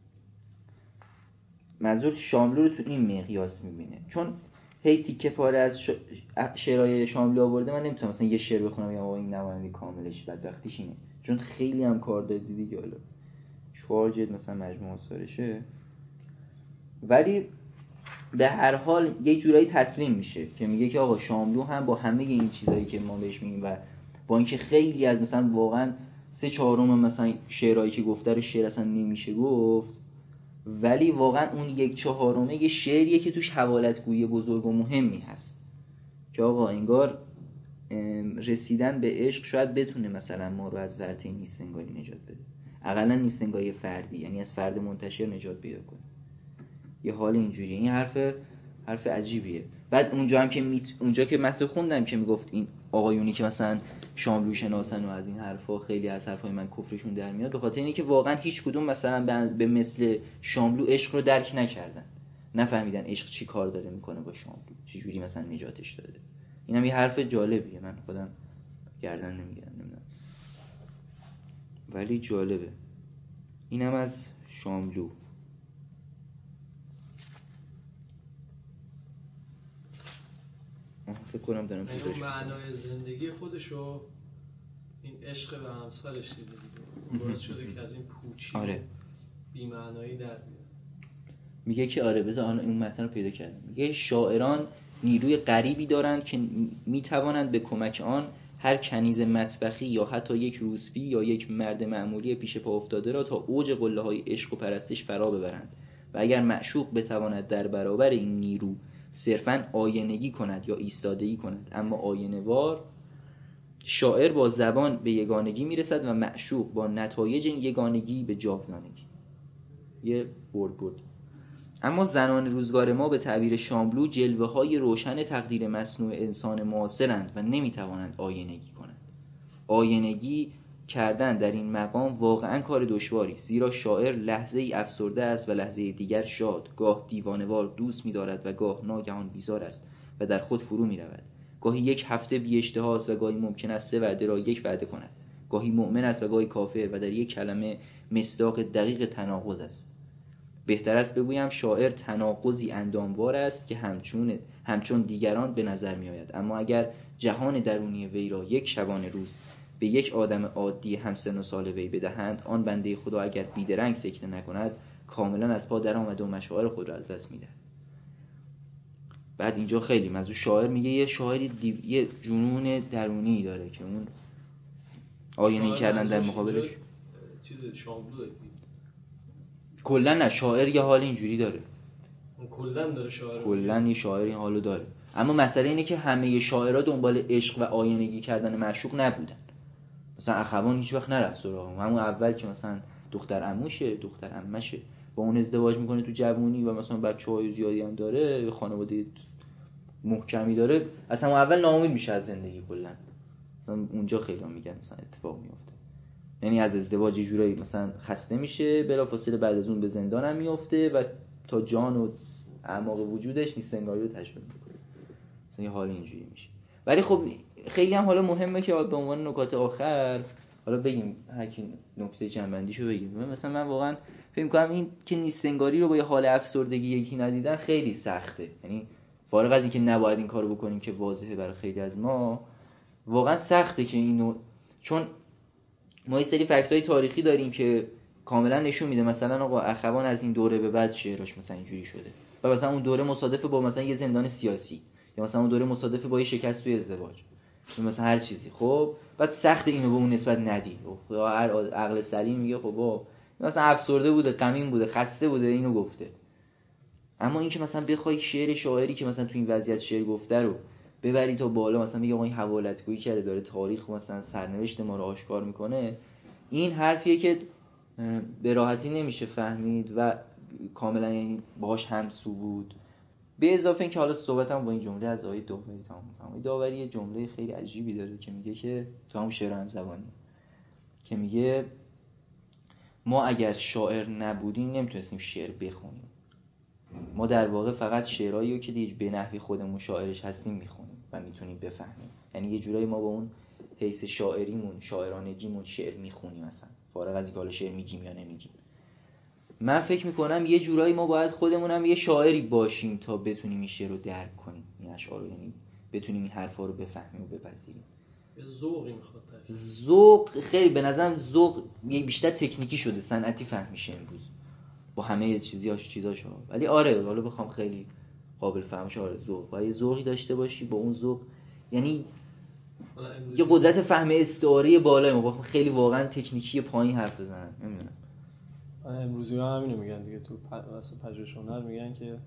منظور شاملو رو تو این مقیاس می‌بینه، چون هی تیکه پاره از ش... شعرهای شاملو آورده. من نمیتونم مثلا یه شعر بخونم یا این نمایندگی کاملش بدبختیش اینه، چون خیلی هم کار دادی دیگه. حالا چهار جلد مثلا مجموعه آثارشه، ولی به هر حال یه جورایی تسلیم میشه که میگه که آقا شاملو هم با همه این چیزایی که ما بهش میگیم و با اینکه خیلی از مثلا واقعا سه چهارم مثلا شعرهایی که گفته رو شعر اصلا نمیشه گفت، ولی واقعا اون یک چهارمه یه شعریه که توش حوالتگویی بزرگ و مهمی هست که آقا انگار رسیدن به عشق شاید بتونه مثلا ما رو از ورطه نیستنگاری نجات بده، اقلا نیستنگاری فردی، یعنی از فرد منتشر نجات پیدا کنه. یه حال اینجوریه. این حرف حرف عجیبیه. بعد اونجا هم که میت... اونجا که متن خوندم که میگفت این آقایونی که مثلا شاملو شناسن و از این حرفا خیلی از حرفای من کفرشون در میاد، به خاطر اینه که واقعا هیچ کدوم مثلا به مثل شاملو عشق رو درک نکردن، نفهمیدن عشق چی کار داره میکنه با شاملو، چه جوری مثلا نجاتش داده. اینم یه حرف جالبیه، من خودم گردن نمیگیرم نمیدونم، ولی جالبه. اینم از شاملو. فکر کنم دارم پیداش معنای زندگی خودشو این عشق به همسرش دیده دیگه، باعث شده که از این پوچی آره. بی معنایی در بیاد. میگه که آره بذار آن اون متن رو پیدا کردم. میگه شاعران نیروی غریبی دارند که میتوانند به کمک آن هر کنیز مطبخی یا حتی یک روسپی یا یک مرد معمولی پیش پا افتاده را تا اوج قله‌های عشق و پرستش فرا ببرند و اگر معشوق بتواند در برابر این نیرو صرفاً آینگی کند یا ایستادگی کند اما آینه‌وار، شاعر با زبان به یگانگی میرسد و معشوق با نتایج این یگانگی به جاودانگی. یه برد برد. اما زنان روزگار ما به تعبیر شاملو جلوه‌های روشن تقدیر مصنوع انسان معاصرند و نمیتوانند آینگی کنند. آینگی کردن در این مقام واقعاً کار دشواری است، زیرا شاعر لحظه ای افسرده است و لحظه دیگر شاد، گاه دیوانه‌وار دوست می‌دارد و گاه ناگهان بیزار است و در خود فرو می‌رود. گاهی یک هفته بی اشتها است و گاهی ممکن است سه وعده را یک وعده کند. گاهی مؤمن است و گاهی کافر و در یک کلمه مصداق دقیق تناقض است. بهتر است بگویم شاعر تناقضی انداموار است که همچون همچون دیگران به نظر می‌آید، اما اگر جهان درونی وی را یک شبانه روز به یک آدم عادی همسن و سال وی بدهند، آن بنده خدا اگر بیدرنگ سکته نکند کاملا از پا در آمده و مشاعر خود را از دست میده. بعد اینجا خیلی مزو شاعر میگه یه شاعری دیو... یه جنون درونی داره که اون آینه کردن در مقابلش چیز شاملو دید. کلا نه شاعر یه حال اینجوری داره، کلا داره شاعر کلا یه شاعر این حالو داره. اما مسئله اینه که همه شاعرها دنبال عشق و آینگی کردن معشوق نبودن. مثلا اخوان هیچ وقت نرفت سراغ همون اول که مثلا دختر عموشه دختر عمشه با اون ازدواج میکنه تو جوونی و مثلا بچه‌های زیادی هم داره، خانواده محکمی داره، از همون اول ناامید میشه از زندگی کلا. مثلا اونجا خیلی میگن مثلا اتفاق میفته، یعنی از ازدواج یه جورایی مثلا خسته میشه، بلافاصله بعد از اون به زندان هم میفته و تا جان و اعماق وجودش نیستنگاری رو تجربه میکنه. مثلا یه حال اینجوری میشه. ولی خب خیلی هم حالا مهمه که به عنوان نکات آخر حالا بگیم هر کی نکته جنبندیشو بگیم. مثلا من واقعا فکر می‌کنم این که نیستنگاری رو با یه حال افسردگی یکی ندیدن خیلی سخته. یعنی فارغ از اینکه نباید این کارو بکنیم که واضحه برای خیلی از ما، واقعا سخته که اینو، چون ما یه سری فکت‌های تاریخی داریم که کاملا نشون میده مثلا آقا اخوان از این دوره به بعد شعراش مثلا اینجوری شده و مثلا اون دوره مصادف با مثلا یه زندان سیاسی یا مثلا اون دوره مصادف با یه شکست توی ازدواج یا مثلا هر چیزی. خب بعد سخت اینو به اون نسبت ندی. خب هر عقل سلیم میگه خب با مثلا افسرده بوده، غمین بوده، خسته بوده، اینو گفته. اما این که مثلا بخوای شعر شاعری که مثلا تو این وضعیت شعر گفته رو ببری تا بالا، مثلا میگه آقا این حوالتگویی کرده، داره تاریخ مثلا سرنوشت ما رو آشکار میکنه، این حرفیه که به راحتی نمیشه فهمید و کاملا یعنی باهاش همسو بود. به اضافه اینکه حالا صحبتم با این جمله از آقای داوری تمام می‌کنم. آقای داوری یه جمله خیلی عجیبی داره که میگه که تو همون شعر همزبانی که میگه ما اگر شاعر نبودیم نمیتونستیم شعر بخونیم، ما در واقع فقط شعرهایی رو که دیگه به نحوی خودمون شاعرش هستیم میخونیم و میتونیم بفهمیم. یعنی یه جورایی ما با اون حیث شاعریمون، شاعرانگیمون شعر میخونیم مثلا، فارغ از اینکه حالا شعر میگیم یا نمیگیم. من فکر میکنم یه جورایی ما باید خودمون هم یه شاعری باشیم تا بتونیم این شعر رو درک کنیم، این اشعار رو، یعنی بتونیم این حرفا رو بفهمیم و بپذیریم. یه ذوقی میخواد. ذوق خیلی به نظرم ذوق بیشتر تکنیکی شده، صنعتی فهم میشه امروز با همه چیزیاش چیزاشو. ولی آره حالا بخوام خیلی قابل فهمش، آره ذوق و یه ذوقی داشته باشی، با اون ذوق یعنی یه قدرت فهم استعاری بالایی، ما خیلی واقعا تکنیکی پایین حرف بزنن. نمیدونم امروزی ها همینو میگن دیگه، تو واسه پژوهش هنر میگن که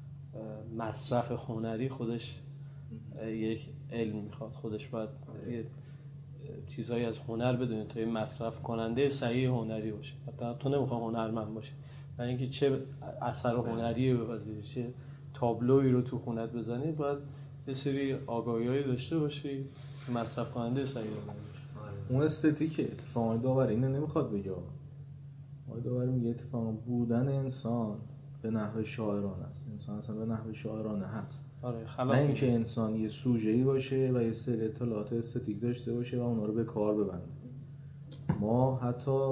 مصرف هنری خودش یک علم میخواد، خودش باید یه چیزهایی از هنر بدونی تا یه مصرف کننده صحیح هنری باشه. حتی تو نمیخوای هنرمند باشی، برای اینکه چه اثر هنری بپذیری، چه تابلویی رو تو خونت بزنی، باید یه سری آگاهی‌هایی داشته باشی که مصرف کننده صحیح هنری باشه. اون استتیکه اتفاقی داوری اینو نمیخواد بگه. آقای داوری میگه اتفاقا بودن انسان به نحو شاعرانه است، انسان اصلا به نحو شاعرانه هست. آره نه اینکه انسان یه سوژه‌ای باشه و یه سری اطلاعات استتیک داشته باشه و اونا رو به کار ببنده. ما حتی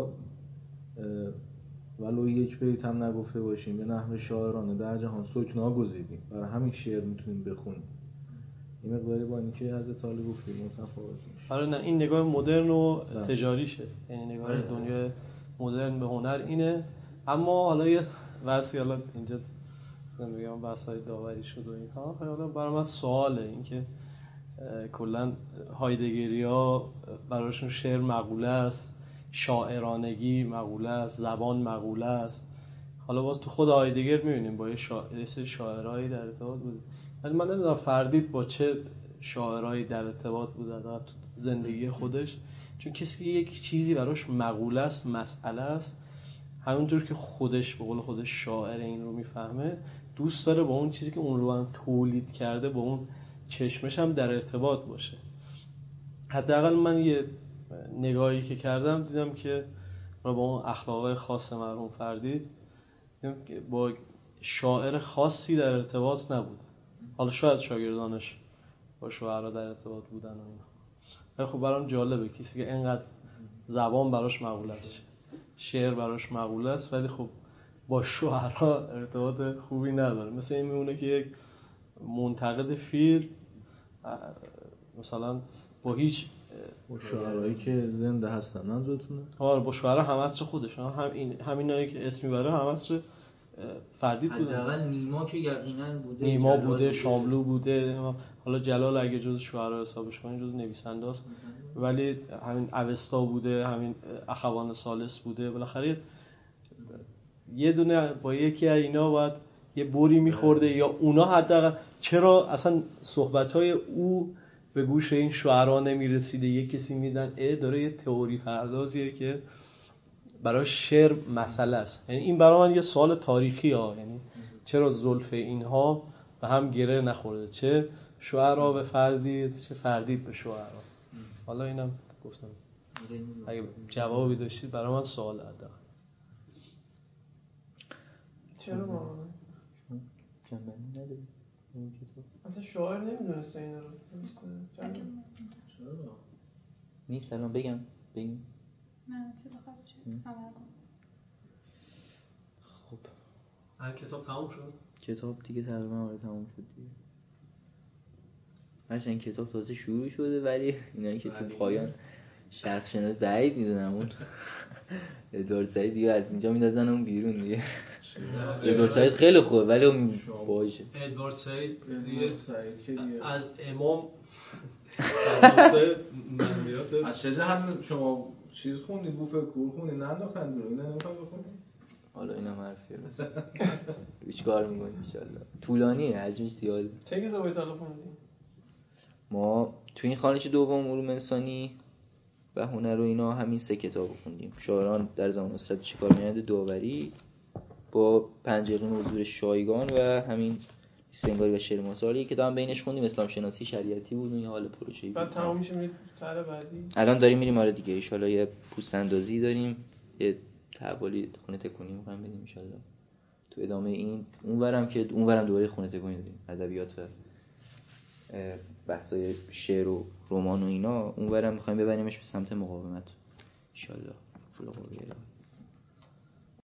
ولو یک بیت هم نگفته باشیم به نحو شاعرانه در جهان سکنا گزیدیم، برای همین شعر میتونیم بخونیم. این مقداری با اینکه حضرت علی گفتیم متفاوت میشه. آره نه این نگاه مدرن و تجاریشه، یعنی نگاه دنیای مدرن به هنر اینه. اما حالا یه واسه حالا اینجا میگم بحث‌های داوری شد و اینها، حالا برای من سواله این که کلا هایدگریا براشون شعر مقوله است، شاعرانگی مقوله است، زبان مقوله است. حالا باز تو خود هایدگر می‌بینیم با یه شاعر شاعرایی در ارتباط بود، ولی من نمیدونم فردید با چه شاعرایی در ارتباط بود در زندگی خودش، چون کسی که یک چیزی براش مقوله است، مسئله است، همونطور که خودش به قول خودش شاعر این رو میفهمه، دوست داره با اون چیزی که اون رو هم تولید کرده با اون چشمش هم در ارتباط باشه. حداقل من یه نگاهی که کردم دیدم که با اون اخلاق خاص مرحوم فردید با شاعر خاصی در ارتباط نبود. حالا شاید شاگردانش با شاعرها در ارتباط بودن و اینا، ولی خب برام جالبه کسی که اینقدر زبان براش مقوله است، شعر براش مقوله است، ولی خب با شاعرها ارتباط خوبی نداره. مثل این میمونه که یک منتقد فیلم مثلا با هیچ با شعرهایی که زنده هستن منظورتونه؟ آره با شعرها هم اصر خودش هم این همینایی که اسم میبره هم اصر فردید بودن. حداقل نیما که یقینا بوده، نیما بوده, بوده، شاملو بوده. حالا جلال اگه جز شعرا حسابش کنین جز نویسنده است، ولی همین اوستا بوده، همین اخوان ثالث بوده. بالاخره یه دونه با یکی از اینا باید یه بوری میخورده یا اونا حداقل. چرا اصلا صحبت‌های او به گوش این شعرا نمیرسیده؟ یه کسی میدن اه داره یه تئوری پردازیه که برای شعر مسئله است. یعنی این برای من یه سوال تاریخی ها، یعنی چرا زلف اینها به هم گره نخورده، چه شعرا به فردید چه فردید به شعرا. حالا اینم گفتم اگه جوابی داشتید برای من سوال حداقل. چرا واقعا جنبندی نداری؟ اصلا شاعر نمیدونسته اینا رو درسته؟ چرا؟ نیست الان بگم بگم نه چیز خاصی خبر کن. خب هر کتاب تموم شد؟ کتاب دیگه تقریبا آره تموم شد دیگه. هرچند کتاب تازه شروع شده ولی اینایی که تو پایان شرح شناس بعید میدونم اون ادوارد سعید دیگه از اینجا میدازن اون بیرون دیگه. ادوارد سعید خیلی خوبه ولی اون باشه. ادوارد سعید دیگه سعید که دیگه از امام واسه منویات از چه جهت شما چیز خوندید؟ بوفه کور خوندید ننداختن دور اینا نمیخوای بخونید؟ حالا اینا حرفیه بس هیچ کار میکنیم ان شاء الله. طولانیه، حجمش زیاده. چه کتابی تا خوندی؟ ما تو این خوانش دوم علوم انسانی و هنر و اینا همین سه کتاب خوندیم. شاعران در زمان نصرت چیکار می‌کردند، داوری با پنج اقلیم حضور شایگان و همین سنگاری و شعر ماسالی که هم بینش خوندیم. اسلام شناسی شریعتی بود. این حال پروژه‌ای بعد تمام میشه میرید سال بعدی. الان داریم میریم آره دیگه. ان شاءالله یه پوست اندازی داریم، یه تحولی خونه تکونی می‌خوایم بدیم ان شاءالله. تو ادامه این اونورم که اونورم دوباره خونه تکونی داریم، ادبیات و بحثای شعر و رمان و اینا. اونورم می‌خوایم ببریمش به سمت مقاومت ان شاءالله.